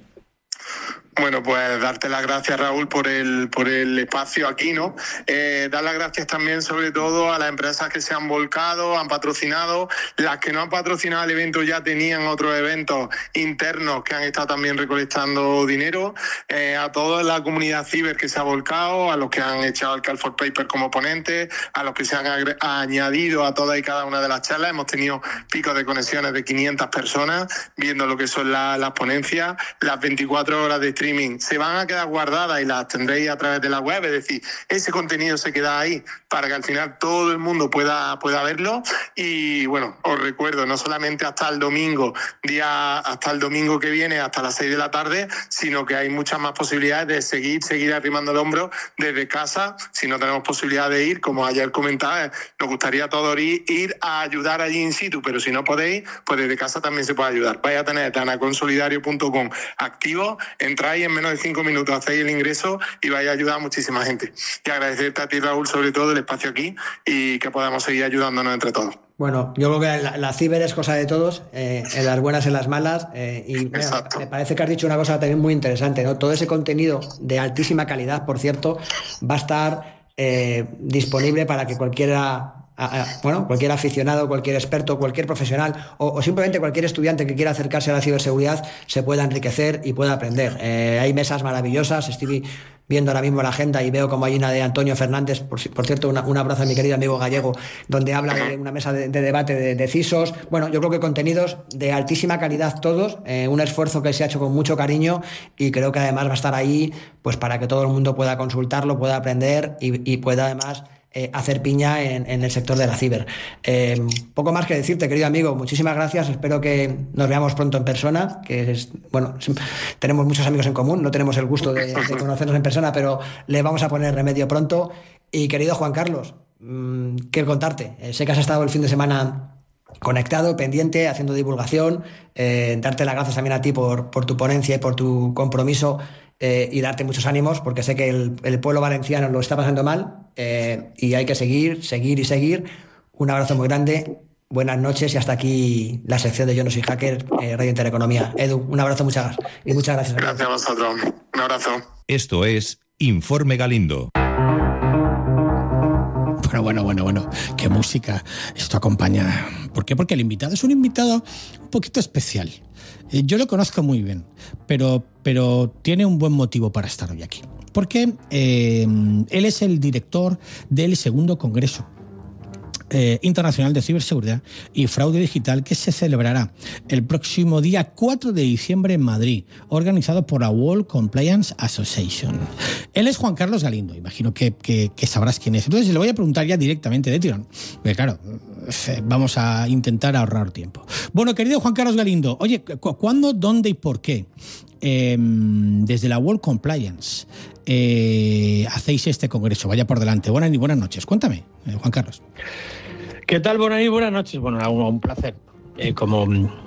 Bueno, pues darte las gracias, Raúl, por el por el espacio aquí, ¿no? Eh, dar las gracias también, sobre todo, a las empresas que se han volcado, han patrocinado. Las que no han patrocinado el evento ya tenían otros eventos internos que han estado también recolectando dinero. Eh, a toda la comunidad ciber que se ha volcado, a los que han echado el Call for Paper como ponentes, a los que se han agre- añadido a todas y cada una de las charlas. Hemos tenido picos de conexiones de quinientas personas viendo lo que son la, las ponencias. Las veinticuatro horas de streaming se van a quedar guardadas y las tendréis a través de la web, es decir, ese contenido se queda ahí para que al final todo el mundo pueda, pueda verlo. Y bueno, os recuerdo, no solamente hasta el domingo, día hasta el domingo que viene, hasta las seis de la tarde, sino que hay muchas más posibilidades de seguir, seguir arrimando el hombro desde casa. Si no tenemos posibilidad de ir, como ayer comentaba, nos gustaría a todos ir, ir a ayudar allí in situ, pero si no podéis, pues desde casa también se puede ayudar. Vais a tener danacon solidario punto com activo, entráis en menos de cinco minutos, hacéis el ingreso y vais a ayudar a muchísima gente. Y agradecerte a ti, Raúl, sobre todo el espacio aquí, y que podamos seguir ayudándonos entre todos. Bueno, yo creo que la, la ciber es cosa de todos, eh, en las buenas, en las malas, eh, y mira, me parece que has dicho una cosa también muy interesante, ¿no? Todo ese contenido de altísima calidad, por cierto, va a estar eh, disponible para que cualquiera... A, a, bueno, cualquier aficionado, cualquier experto, cualquier profesional o, o simplemente cualquier estudiante que quiera acercarse a la ciberseguridad se pueda enriquecer y pueda aprender. Eh, hay mesas maravillosas. Estoy viendo ahora mismo la agenda y veo como hay una de Antonio Fernández, por, por cierto, una, un abrazo a mi querido amigo gallego, donde habla de una mesa de, de debate de, de C I S Os. Bueno, yo creo que contenidos de altísima calidad todos, eh, un esfuerzo que se ha hecho con mucho cariño, y creo que además va a estar ahí pues para que todo el mundo pueda consultarlo, pueda aprender y, y pueda además Eh, hacer piña en, en el sector de la ciber. Eh, poco más que decirte, querido amigo, muchísimas gracias. Espero que nos veamos pronto en persona, que es, bueno, tenemos muchos amigos en común, no tenemos el gusto de, de conocernos en persona, pero le vamos a poner remedio pronto. Y querido Juan Carlos, mmm, quiero contarte, eh, sé que has estado el fin de semana conectado, pendiente, haciendo divulgación, eh, darte las gracias también a ti por, por tu ponencia y por tu compromiso, eh, y darte muchos ánimos, porque sé que el, el pueblo valenciano lo está pasando mal, eh, y hay que seguir, seguir y seguir. Un abrazo muy grande, buenas noches, y hasta aquí la sección de Yo no soy hacker, eh, Radio Intereconomía. Edu, un abrazo, muchas gracias. Y muchas gracias. Gracias a vosotros. Un abrazo. Esto es Informe Galindo. Bueno, bueno, bueno, bueno, qué música. Esto acompaña. ¿Por qué? Porque el invitado es un invitado un poquito especial. Eh, yo lo conozco muy bien, pero, pero tiene un buen motivo para estar hoy aquí. Porque eh, él es el director del segundo Congreso Eh, Internacional de Ciberseguridad y Fraude Digital, que se celebrará el próximo día cuatro de diciembre en Madrid, organizado por la World Compliance Association. Él es Juan Carlos Galindo, imagino que, que, que sabrás quién es. Entonces le voy a preguntar ya directamente de tirón, porque claro, vamos a intentar ahorrar tiempo. Bueno, querido Juan Carlos Galindo, oye, ¿cu- ¿cuándo, dónde y por qué eh, desde la World Compliance eh, hacéis este congreso? Vaya por delante. Buenas y buenas noches. Cuéntame, eh, Juan Carlos. ¿Qué tal? Buenas y buenas noches. Bueno, un, un placer eh, como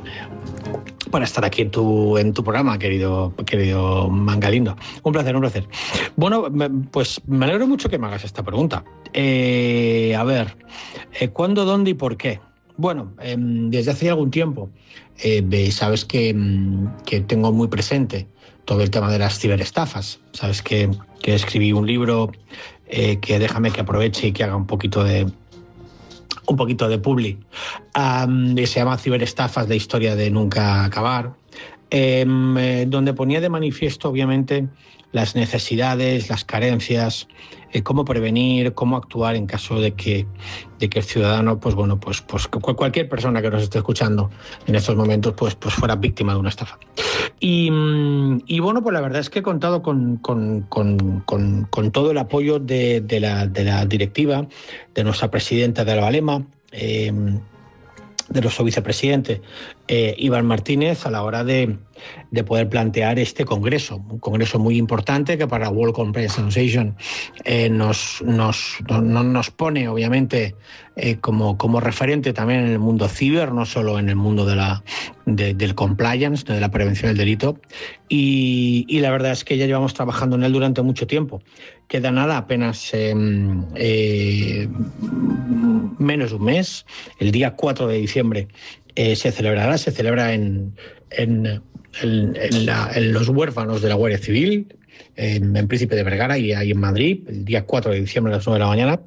para estar aquí en tu en tu programa, querido querido Mangalindo. Un placer, un placer. Bueno, pues me alegro mucho que me hagas esta pregunta. Eh, a ver, eh, ¿cuándo, dónde y por qué? Bueno, eh, desde hace algún tiempo eh, sabes que, que tengo muy presente todo el tema de las ciberestafas. Sabes que, que escribí un libro eh, que déjame que aproveche y que haga un poquito de un poquito de publi, um, se llama Ciberestafas, la historia de nunca acabar, eh, eh, donde ponía de manifiesto obviamente las necesidades, las carencias, eh, cómo prevenir, cómo actuar en caso de que, de que el ciudadano, pues bueno, pues, pues cualquier persona que nos esté escuchando en estos momentos, pues, pues fuera víctima de una estafa. Y, y bueno, pues la verdad es que he contado con, con, con, con, con todo el apoyo de, de, la, de la directiva, de nuestra presidenta de Albalema, eh, de nuestro vicepresidente eh, Iván Martínez, a la hora de, de poder plantear este congreso, un congreso muy importante que para World Compliance Association eh, nos, nos, no, nos pone obviamente eh, como, como referente también en el mundo ciber, no solo en el mundo de la, de, del compliance, de la prevención del delito, y, y la verdad es que ya llevamos trabajando en él durante mucho tiempo. Queda nada, apenas eh, eh, menos de un mes, el día cuatro de diciembre eh, se celebrará, se celebra en, en, en, en, la, en los huérfanos de la Guardia Civil, en, en Príncipe de Vergara y ahí en Madrid, el día cuatro de diciembre a las nueve de la mañana.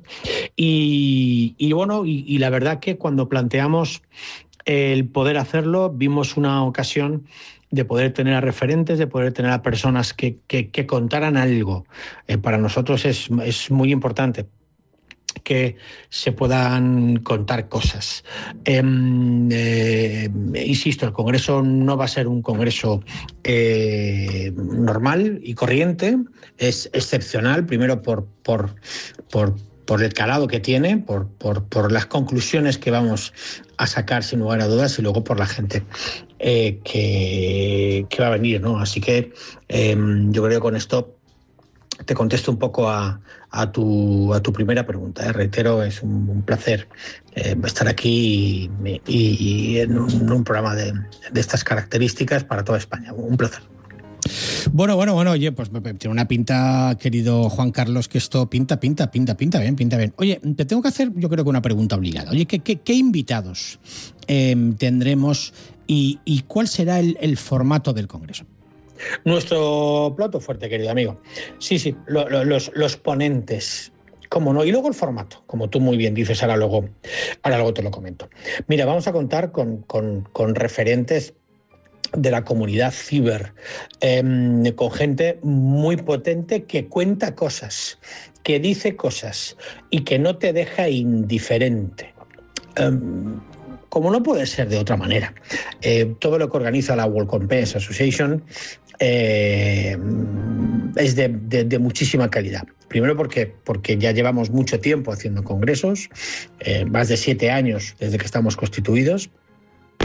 Y, y bueno, y, y la verdad que cuando planteamos el poder hacerlo, vimos una ocasión de poder tener a referentes, de poder tener a personas que, que, que contaran algo. Eh, para nosotros es, es muy importante que se puedan contar cosas. Eh, eh, insisto, el Congreso no va a ser un Congreso eh, normal y corriente, es excepcional, primero por, por, por, por el calado que tiene, por, por, por las conclusiones que vamos a sacar sin lugar a dudas y luego por la gente eh, que, que va a venir, ¿no? Así que eh, yo creo que con esto te contesto un poco a, a, tu, a tu primera pregunta. ¿eh? Reitero, es un, un placer eh, estar aquí y, y, y en, un, en un programa de, de estas características para toda España. Un placer. Bueno, bueno, bueno, oye, pues tiene una pinta, querido Juan Carlos, que esto pinta, pinta, pinta, pinta bien, pinta bien. Oye, te tengo que hacer, yo creo que una pregunta obligada. Oye, ¿qué, qué, qué invitados eh, tendremos y, y cuál será el, el formato del Congreso? Nuestro plato fuerte, querido amigo. Sí, sí, lo, lo, los, los ponentes, cómo no. Y luego el formato, como tú muy bien dices, ahora luego, ahora luego te lo comento. Mira, vamos a contar con, con, con referentes de la comunidad ciber, eh, con gente muy potente que cuenta cosas, que dice cosas y que no te deja indiferente. Eh, como no puede ser de otra manera. Eh, todo lo que organiza la World Compliance Association eh, es de, de, de muchísima calidad. Primero porque, porque ya llevamos mucho tiempo haciendo congresos, eh, más de siete años desde que estamos constituidos.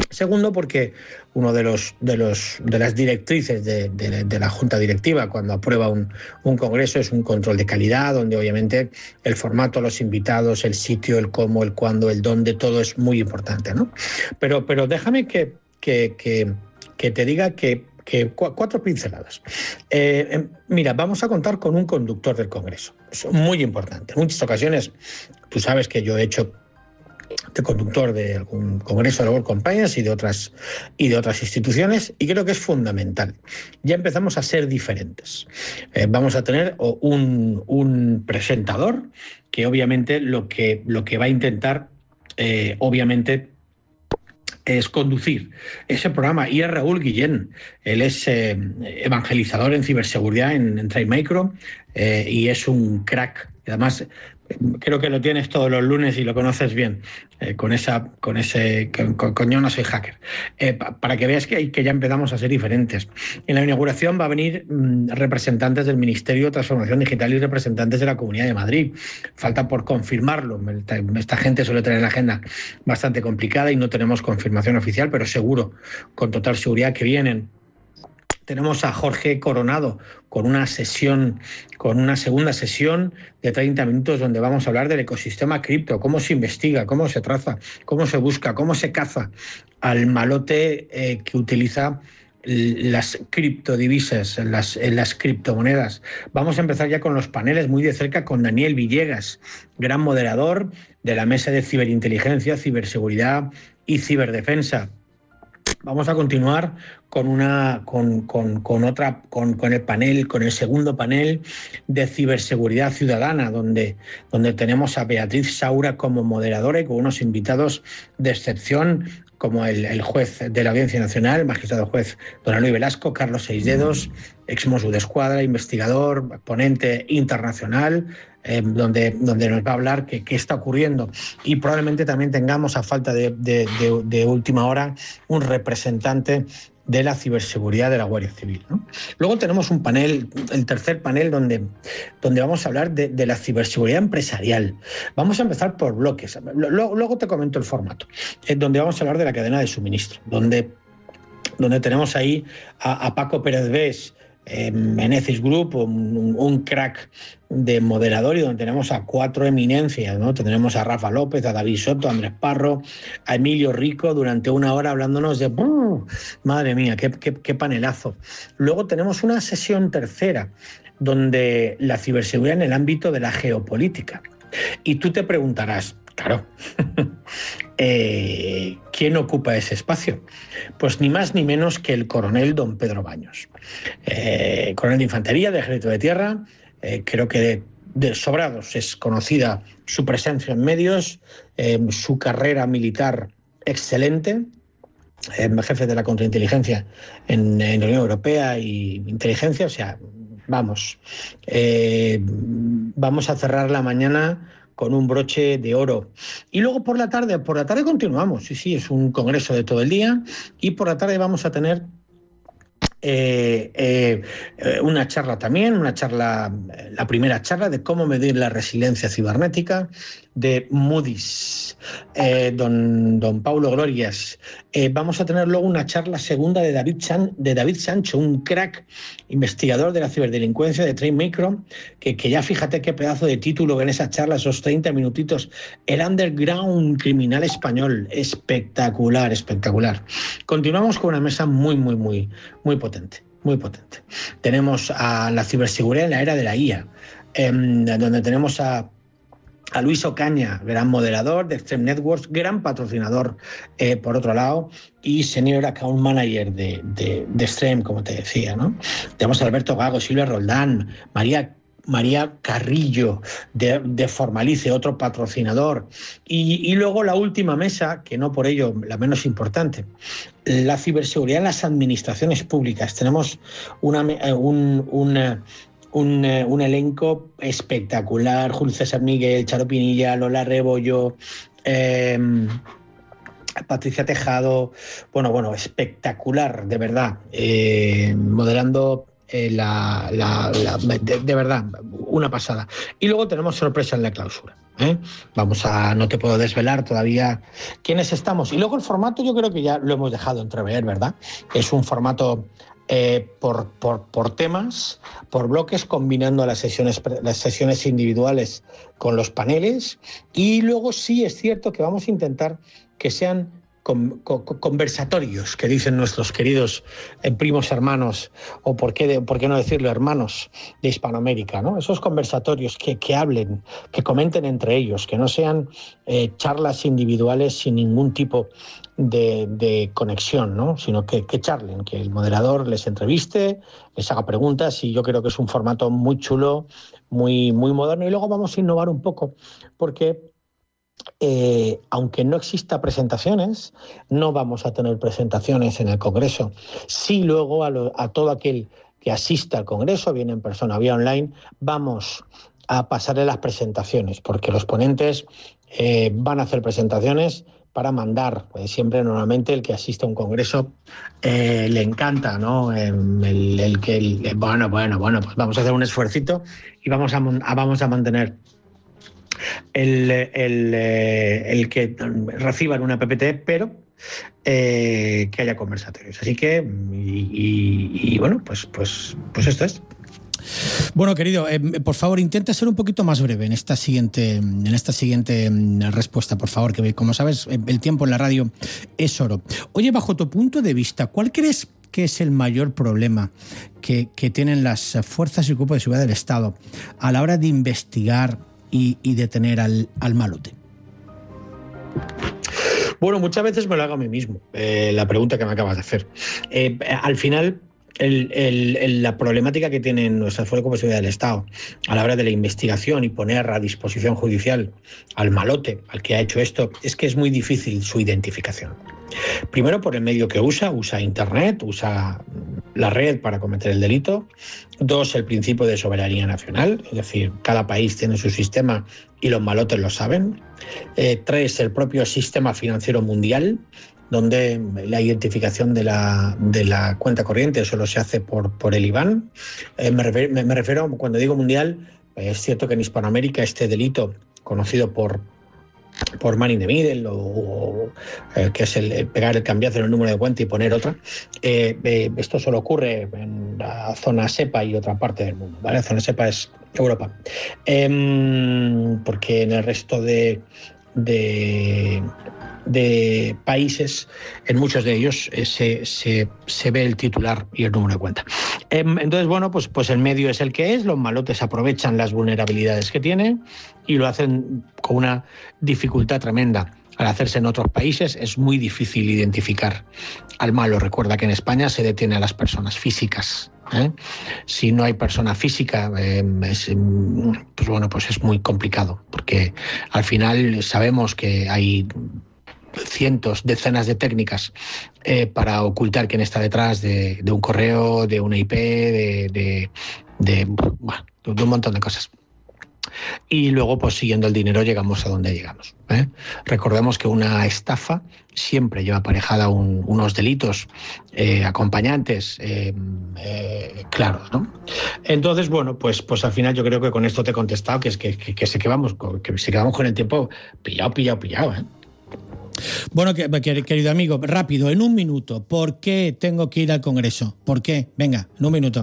Segundo, porque uno de los de los de las directrices de, de, de la Junta Directiva cuando aprueba un, un congreso es un control de calidad, donde obviamente el formato, los invitados, el sitio, el cómo, el cuándo, el dónde, todo es muy importante, ¿no? Pero, pero déjame que, que, que, que te diga que, que cuatro pinceladas. Eh, mira, vamos a contar con un conductor del congreso. Es muy importante. En muchas ocasiones, tú sabes que yo he hecho de conductor de algún congreso de World Companies y de otras y de otras instituciones, y creo que es fundamental. Ya empezamos a ser diferentes. Eh, vamos a tener un, un presentador que obviamente lo que, lo que va a intentar, eh, obviamente, es conducir ese programa. Y es Raúl Guillén. Él es eh, evangelizador en ciberseguridad en, en TriMicro eh, y es un crack. Además, creo que lo tienes todos los lunes y lo conoces bien, eh, con esa, con ese, con, con, con Yo no soy hacker, eh, pa, para que veas que, que ya empezamos a ser diferentes. En la inauguración va a venir mmm, representantes del Ministerio de Transformación Digital y representantes de la Comunidad de Madrid. Falta por confirmarlo. Esta, esta gente suele tener la agenda bastante complicada y no tenemos confirmación oficial, pero seguro, con total seguridad, que vienen. Tenemos a Jorge Coronado con una sesión, con una segunda sesión de treinta minutos donde vamos a hablar del ecosistema cripto, cómo se investiga, cómo se traza, cómo se busca, cómo se caza al malote eh, que utiliza las criptodivisas, las, las criptomonedas. Vamos a empezar ya con los paneles muy de cerca con Daniel Villegas, gran moderador de la Mesa de Ciberinteligencia, Ciberseguridad y Ciberdefensa. Vamos a continuar con una con, con, con otra con, con el panel, con el segundo panel de ciberseguridad ciudadana, donde, donde tenemos a Beatriz Saura como moderadora y con unos invitados de excepción, como el, el juez de la Audiencia Nacional, el magistrado juez don Eloy Velasco, Carlos Seisdedos, ex Mossos d'Esquadra, investigador, ponente internacional, eh, donde, donde nos va a hablar qué está ocurriendo. Y probablemente también tengamos, a falta de, de, de, de última hora, un representante de la ciberseguridad de la Guardia Civil, ¿no? Luego tenemos un panel, el tercer panel, donde, donde vamos a hablar de, de la ciberseguridad empresarial. Vamos a empezar por bloques. Luego, luego te comento el formato, eh, donde vamos a hablar de la cadena de suministro, donde, donde tenemos ahí a, a Paco Pérez Bés, eh, Menecis Group, un, un crack de moderador, y donde tenemos a cuatro eminencias, ¿no? Tendremos a Rafa López, a David Soto, a Andrés Parro, a Emilio Rico, durante una hora hablándonos de... ¡Brr! Madre mía, qué, qué, qué panelazo. Luego tenemos una sesión tercera, donde la ciberseguridad en el ámbito de la geopolítica. Y tú te preguntarás, claro, eh, ¿quién ocupa ese espacio? Pues ni más ni menos que el coronel don Pedro Baños. Eh, coronel de Infantería, de Ejército de Tierra. Eh, creo que de, de sobrados es conocida su presencia en medios, eh, su carrera militar excelente, eh, jefe de la contrainteligencia en, en la Unión Europea y inteligencia, o sea, vamos, eh, vamos a cerrar la mañana con un broche de oro. Y luego por la tarde, por la tarde continuamos, sí, sí, es un congreso de todo el día, y por la tarde vamos a tener Eh, eh, una charla también, una charla, la primera charla de cómo medir la resiliencia cibernética de Moody's, eh, don, don Paulo Glorias. Eh, vamos a tener luego una charla segunda de David, Chan, de David Sancho, un crack investigador de la ciberdelincuencia de TriMicro, que, que ya fíjate qué pedazo de título en esa charla, esos treinta minutitos, el underground criminal español, espectacular, espectacular. Continuamos con una mesa muy, muy, muy, muy potente, muy potente. Tenemos a la ciberseguridad en la era de la I A, eh, donde tenemos a a Luis Ocaña, gran moderador de Extreme Networks, gran patrocinador, eh, por otro lado, y senior account manager de, de, de Extreme, como te decía, ¿no? Tenemos a Alberto Gago, Silvia Roldán, María María Carrillo, de, de Formalice, otro patrocinador. Y, y luego la última mesa, que no por ello la menos importante, la ciberseguridad en las administraciones públicas. Tenemos una, un... una, Un, un elenco espectacular: Julio César Miguel, Charo Pinilla, Lola Rebollo, eh, Patricia Tejado, bueno, bueno, espectacular, de verdad, eh, moderando eh, la, la, la de, de verdad, una pasada. Y luego tenemos sorpresa en la clausura. ¿eh? Vamos a, no te puedo desvelar todavía quiénes estamos. Y luego el formato yo creo que ya lo hemos dejado entrever, ¿verdad? Es un formato eh, por, por, por temas, por bloques, combinando las sesiones, las sesiones individuales con los paneles. Y luego sí es cierto que vamos a intentar que sean Con, con, conversatorios, que dicen nuestros queridos eh, primos hermanos, o por qué, de, por qué no decirlo hermanos de Hispanoamérica, ¿no? Esos conversatorios que, que hablen, que comenten entre ellos, que no sean eh, charlas individuales sin ningún tipo de, de conexión, ¿no? Sino que, que charlen, que el moderador les entreviste, les haga preguntas, y yo creo que es un formato muy chulo, muy, muy moderno. Y luego vamos a innovar un poco, porque Eh, aunque no exista presentaciones, no vamos a tener presentaciones en el Congreso. Sí, luego a, lo, a todo aquel que asista al Congreso, bien en persona, bien online, vamos a pasarle las presentaciones, porque los ponentes eh, van a hacer presentaciones para mandar. Pues siempre, normalmente, el que asiste a un Congreso eh, le encanta, ¿no? El, el que, el, bueno, bueno, bueno, pues vamos a hacer un esfuercito y vamos a, a, vamos a mantener El, el, el que reciban una P P T, pero eh, que haya conversatorios. Así que, y, y, y bueno, pues, pues, pues esto es. Bueno, querido, eh, por favor, intenta ser un poquito más breve en esta siguiente, en esta siguiente respuesta, por favor, que como sabes, el tiempo en la radio es oro. Oye, bajo tu punto de vista, ¿cuál crees que es el mayor problema que, que tienen las fuerzas y cuerpos de seguridad del Estado a la hora de investigar y, y detener al, al malote? Bueno, muchas veces me lo hago a mí mismo, eh, la pregunta que me acabas de hacer. Eh, al final, el, el, el, la problemática que tienen nuestras fuerzas y cuerpos de seguridad del Estado a la hora de la investigación y poner a disposición judicial al malote, al que ha hecho esto, es que es muy difícil su identificación. Primero, por el medio que usa, usa Internet, usa la red para cometer el delito. Dos, el principio de soberanía nacional, es decir, cada país tiene su sistema y los malotes lo saben. Eh, tres, el propio sistema financiero mundial, donde la identificación de la, de la cuenta corriente solo se hace por, por el I B A N. Eh, me, refiero, me, me refiero, cuando digo mundial, eh, es cierto que en Hispanoamérica este delito, conocido por por man in the middle, o, o eh, que es el, el pegar el cambiazo en el número de cuenta y poner otra, eh, eh, esto solo ocurre en la zona SEPA y otra parte del mundo, ¿vale? La zona SEPA es Europa, eh, porque en el resto de, de, de países, en muchos de ellos eh, se, se, se ve el titular y el número de cuenta. Eh, entonces, bueno, pues, pues el medio es el que es, los malotes aprovechan las vulnerabilidades que tienen y lo hacen con una dificultad tremenda. Al hacerse en otros países es muy difícil identificar al malo. Recuerda que en España se detiene a las personas físicas, ¿eh? Si no hay persona física, eh, es, pues bueno, pues es muy complicado, porque al final sabemos que hay cientos, decenas de técnicas eh, para ocultar quién está detrás de, de un correo, de una I P, de, de, de, bueno, de un montón de cosas. Y luego, pues siguiendo el dinero, llegamos a donde llegamos, ¿eh? Recordemos que una estafa siempre lleva aparejada un, unos delitos eh, acompañantes eh, eh, claros, ¿no? Entonces, bueno, pues, pues al final yo creo que con esto te he contestado, que es que, que, que sé que vamos, que sé que vamos con el tiempo pillado, pillado, pillado, ¿eh? Bueno, querido amigo, rápido, en un minuto, ¿por qué tengo que ir al Congreso? ¿Por qué? Venga, en un minuto.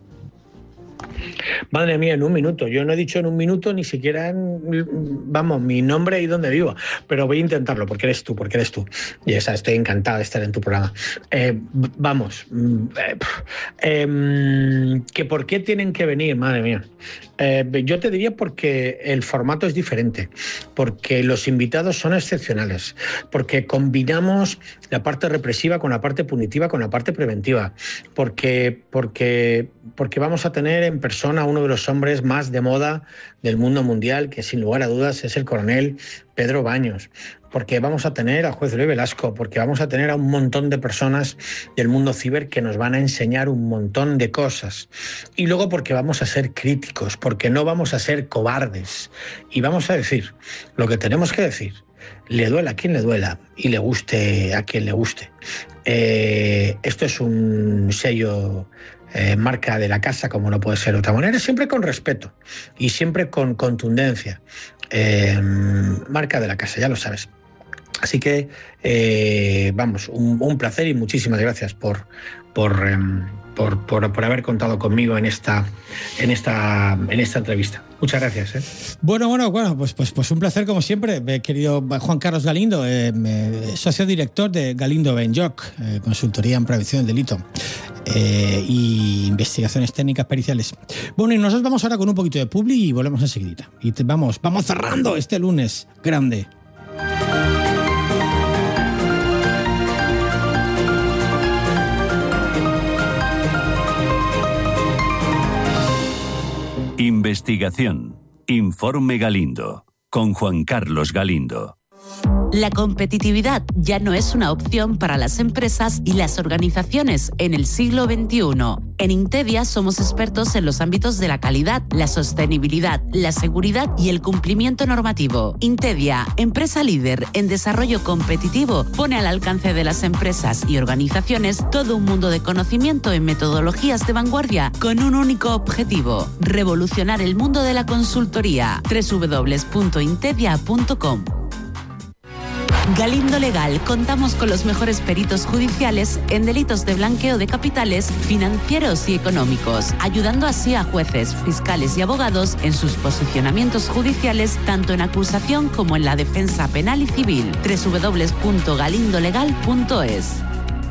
Madre mía, en un minuto. Yo no he dicho en un minuto ni siquiera, en, vamos, mi nombre y dónde vivo, pero voy a intentarlo porque eres tú, porque eres tú. Y esa, estoy encantada de estar en tu programa. Eh, vamos, eh, eh, que ¿por qué tienen que venir? Madre mía. Eh, yo te diría porque el formato es diferente, porque los invitados son excepcionales, porque combinamos la parte represiva con la parte punitiva, con la parte preventiva, porque, porque, porque vamos a tener en persona a uno de los hombres más de moda del mundo mundial, que sin lugar a dudas es el coronel Pedro Baños, porque vamos a tener al juez Luis Velasco, porque vamos a tener a un montón de personas del mundo ciber que nos van a enseñar un montón de cosas. Y luego porque vamos a ser críticos, porque no vamos a ser cobardes. Y vamos a decir lo que tenemos que decir, le duela a quien le duela y le guste a quien le guste. Eh, esto es un sello eh, marca de la casa, como no puede ser de otra manera, siempre con respeto y siempre con contundencia. Eh, marca de la casa, ya lo sabes. Así que, eh, vamos, un, un placer y muchísimas gracias por, por, eh, por, por, por haber contado conmigo en esta, en esta, en esta entrevista. Muchas gracias. ¿eh? Bueno, bueno, bueno, pues, pues, pues un placer como siempre, eh, querido Juan Carlos Galindo, eh, eh, socio director de Galindo Benyoc, eh, consultoría en prevención del delito eh, y investigaciones técnicas periciales. Bueno, y nosotros vamos ahora con un poquito de publi y volvemos enseguida. Y te, vamos, vamos cerrando este lunes grande. Investigación. Informe Galindo. Con Juan Carlos Galindo. La competitividad ya no es una opción para las empresas y las organizaciones en el siglo veintiuno. En Intedia somos expertos en los ámbitos de la calidad, la sostenibilidad, la seguridad y el cumplimiento normativo. Intedia, empresa líder en desarrollo competitivo, pone al alcance de las empresas y organizaciones todo un mundo de conocimiento en metodologías de vanguardia con un único objetivo: revolucionar el mundo de la consultoría. doble u doble u doble u punto intedia punto com. Galindo Legal, contamos con los mejores peritos judiciales en delitos de blanqueo de capitales, financieros y económicos, ayudando así a jueces, fiscales y abogados en sus posicionamientos judiciales, tanto en acusación como en la defensa penal y civil. doble u doble u doble u punto galindo legal punto es.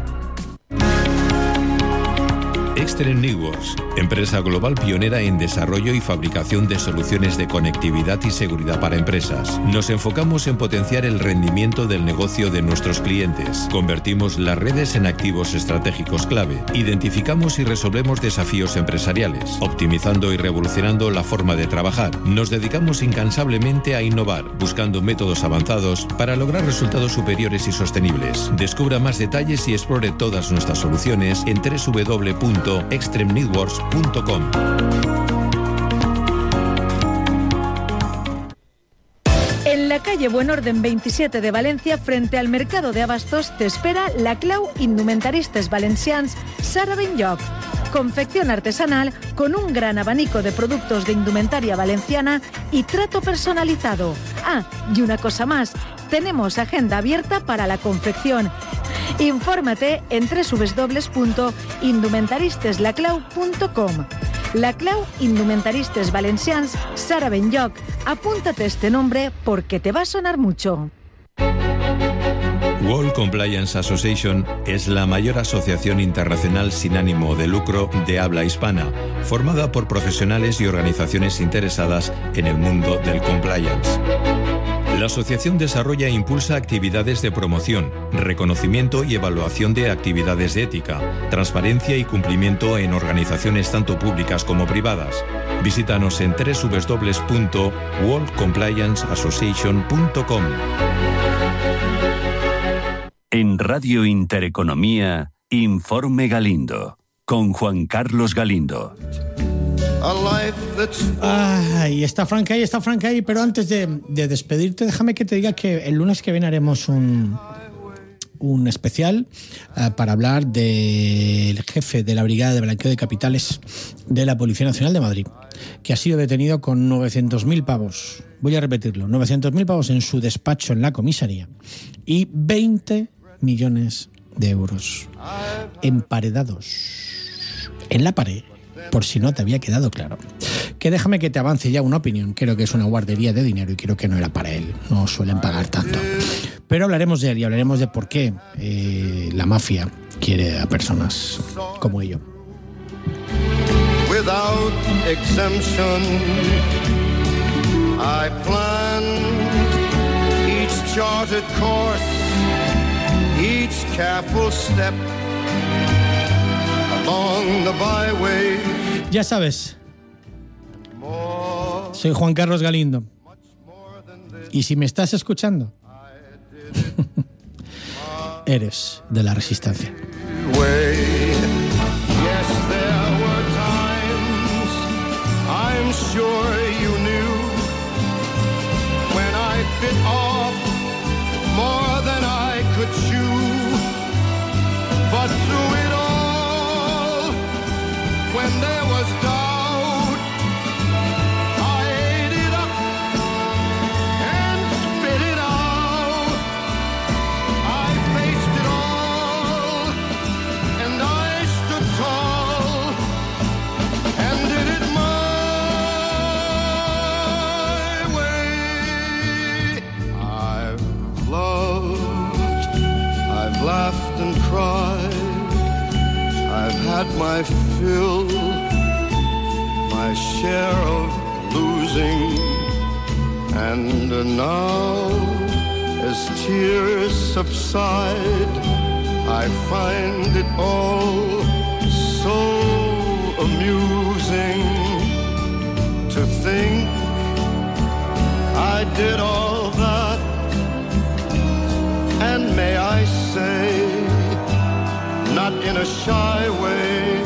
Extren Networks, empresa global pionera en desarrollo y fabricación de soluciones de conectividad y seguridad para empresas. Nos enfocamos en potenciar el rendimiento del negocio de nuestros clientes. Convertimos las redes en activos estratégicos clave. Identificamos y resolvemos desafíos empresariales, optimizando y revolucionando la forma de trabajar. Nos dedicamos incansablemente a innovar, buscando métodos avanzados para lograr resultados superiores y sostenibles. Descubra más detalles y explore todas nuestras soluciones en doble u doble u doble u punto extreme networks punto com. En la calle Buen Orden veintisiete de Valencia, frente al mercado de abastos, te espera la Clau Indumentaristes Valencians Sara Benyoc. Confección artesanal con un gran abanico de productos de indumentaria valenciana y trato personalizado. Ah, y una cosa más, tenemos agenda abierta para la confección. Infórmate en doble u doble u doble u punto indumentaristes la clau punto com. La Clau Indumentaristes Valencians Sara Benyoc. Apúntate este nombre porque te va a sonar mucho. World Compliance Association es la mayor asociación internacional sin ánimo de lucro de habla hispana, formada por profesionales y organizaciones interesadas en el mundo del compliance. La asociación desarrolla e impulsa actividades de promoción, reconocimiento y evaluación de actividades de ética, transparencia y cumplimiento en organizaciones tanto públicas como privadas. Visítanos en doble u doble u doble u punto world compliance association punto com. En Radio Intereconomía, Informe Galindo, con Juan Carlos Galindo. Ay, está Frank ahí, está Frank ahí, pero antes de, de despedirte, déjame que te diga que el lunes que viene haremos un, un especial uh, para hablar del jefe de la Brigada de Blanqueo de Capitales de la Policía Nacional de Madrid, que ha sido detenido con novecientos mil pavos. Voy a repetirlo, novecientos mil pavos en su despacho en la comisaría y veinte millones de euros emparedados en la pared, por si no te había quedado claro. Que déjame que te avance ya una opinión. Creo que es una guardería de dinero y creo que no era para él. No suelen pagar tanto. Pero hablaremos de él y hablaremos de por qué eh, la mafia quiere a personas como ello. Without exemption, I planned each charted course, each careful step along the byway. Ya sabes, soy Juan Carlos Galindo. Y si me estás escuchando, eres de la Resistencia. I'm sure you knew when I bit off more than I could chew, but through it all and cried. I've had my fill, my share of losing, and now as tears subside, I find it all so amusing to think I did all that, and may I say, not in a shy way,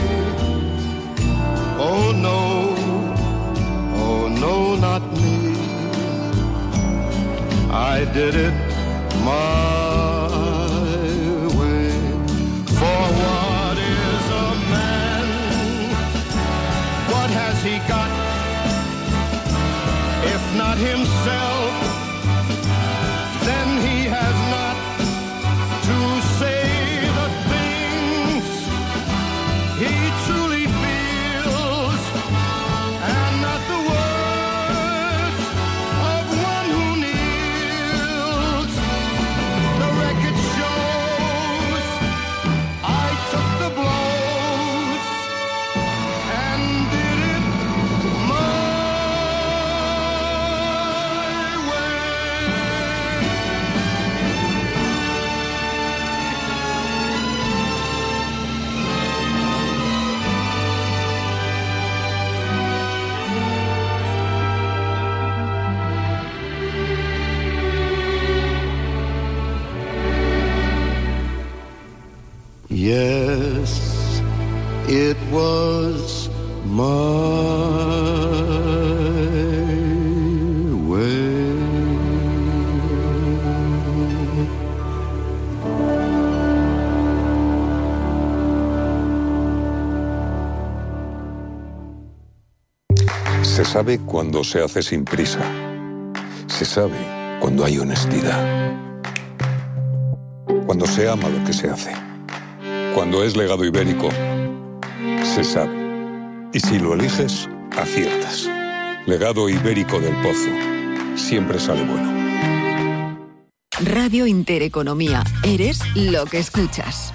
oh no, oh no, not me, I did it my way. For what is a man? What has he got? If not himself, then he has not to say the things he truly feels, and not the words of one who kneels. The record shows I took the blows and did it my Yes, it was my way. Se sabe cuando se hace sin prisa. Se sabe cuando hay honestidad. Cuando se ama lo que se hace. Cuando es legado ibérico, se sabe. Y si lo eliges, aciertas. Legado ibérico del Pozo. Siempre sale bueno. Radio Intereconomía. Eres lo que escuchas.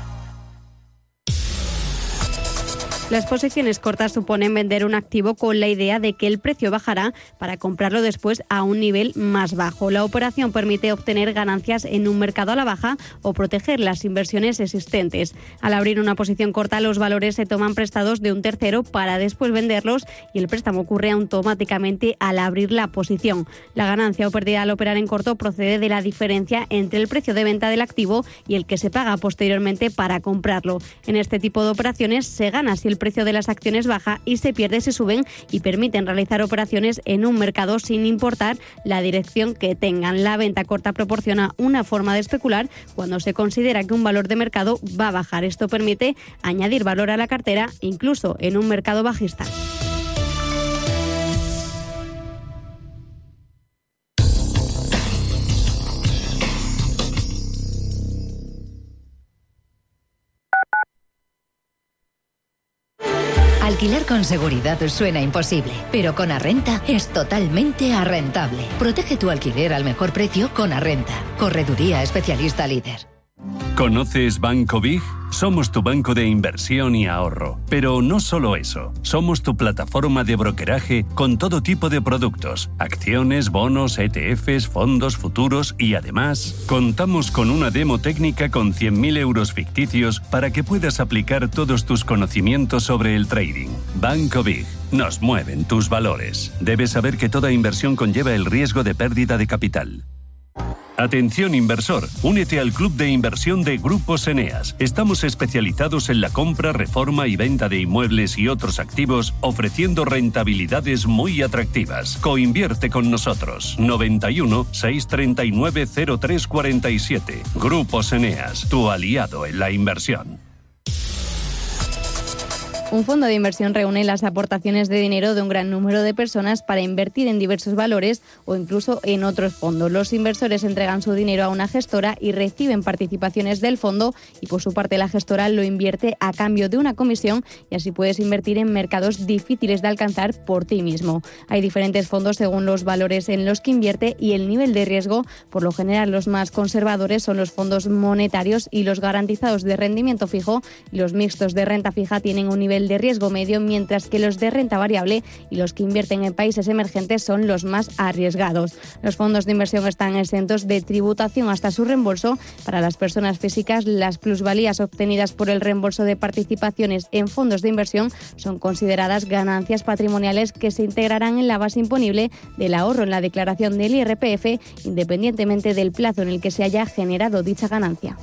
Las posiciones cortas suponen vender un activo con la idea de que el precio bajará para comprarlo después a un nivel más bajo. La operación permite obtener ganancias en un mercado a la baja o proteger las inversiones existentes. Al abrir una posición corta, los valores se toman prestados de un tercero para después venderlos y el préstamo ocurre automáticamente al abrir la posición. La ganancia o pérdida al operar en corto procede de la diferencia entre el precio de venta del activo y el que se paga posteriormente para comprarlo. En este tipo de operaciones se gana si el El precio de las acciones baja y se pierde si suben, y permiten realizar operaciones en un mercado sin importar la dirección que tengan. La venta corta proporciona una forma de especular cuando se considera que un valor de mercado va a bajar. Esto permite añadir valor a la cartera incluso en un mercado bajista. Alquilar con seguridad suena imposible, pero con Arrenta es totalmente arrentable. Protege tu alquiler al mejor precio con Arrenta. Correduría especialista líder. ¿Conoces Banco Big? Somos tu banco de inversión y ahorro. Pero no solo eso. Somos tu plataforma de brokeraje con todo tipo de productos. Acciones, bonos, E T Fs, fondos, futuros y además contamos con una demo técnica con cien mil euros ficticios para que puedas aplicar todos tus conocimientos sobre el trading. Banco Big. Nos mueven tus valores. Debes saber que toda inversión conlleva el riesgo de pérdida de capital. Atención inversor, únete al club de inversión de Grupos Eneas. Estamos especializados en la compra, reforma y venta de inmuebles y otros activos, ofreciendo rentabilidades muy atractivas. Coinvierte con nosotros. noventa y uno, seiscientos treinta y nueve, cero tres cuarenta y siete. Grupos Eneas, tu aliado en la inversión. Un fondo de inversión reúne las aportaciones de dinero de un gran número de personas para invertir en diversos valores o incluso en otros fondos. Los inversores entregan su dinero a una gestora y reciben participaciones del fondo, y por su parte la gestora lo invierte a cambio de una comisión, y así puedes invertir en mercados difíciles de alcanzar por ti mismo. Hay diferentes fondos según los valores en los que invierte y el nivel de riesgo. Por lo general, los más conservadores son los fondos monetarios y los garantizados de rendimiento fijo, y los mixtos de renta fija tienen un nivel de riesgo medio, mientras que los de renta variable y los que invierten en países emergentes son los más arriesgados. Los fondos de inversión están exentos de tributación hasta su reembolso. Para las personas físicas, las plusvalías obtenidas por el reembolso de participaciones en fondos de inversión son consideradas ganancias patrimoniales que se integrarán en la base imponible del ahorro en la declaración del I R P F, independientemente del plazo en el que se haya generado dicha ganancia.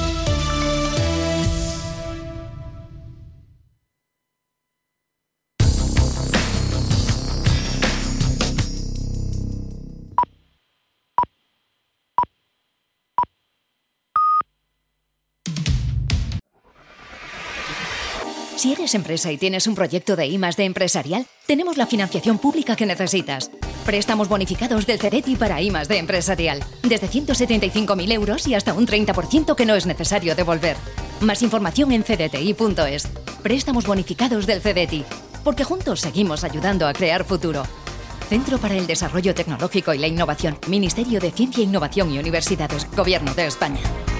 Si eres empresa y tienes un proyecto de I más D empresarial, tenemos la financiación pública que necesitas. Préstamos bonificados del CEDETI para I más D empresarial. Desde ciento setenta y cinco mil euros y hasta un treinta por ciento que no es necesario devolver. Más información en c d t i punto es. Préstamos bonificados del CEDETI. Porque juntos seguimos ayudando a crear futuro. Centro para el Desarrollo Tecnológico y la Innovación. Ministerio de Ciencia, Innovación y Universidades. Gobierno de España.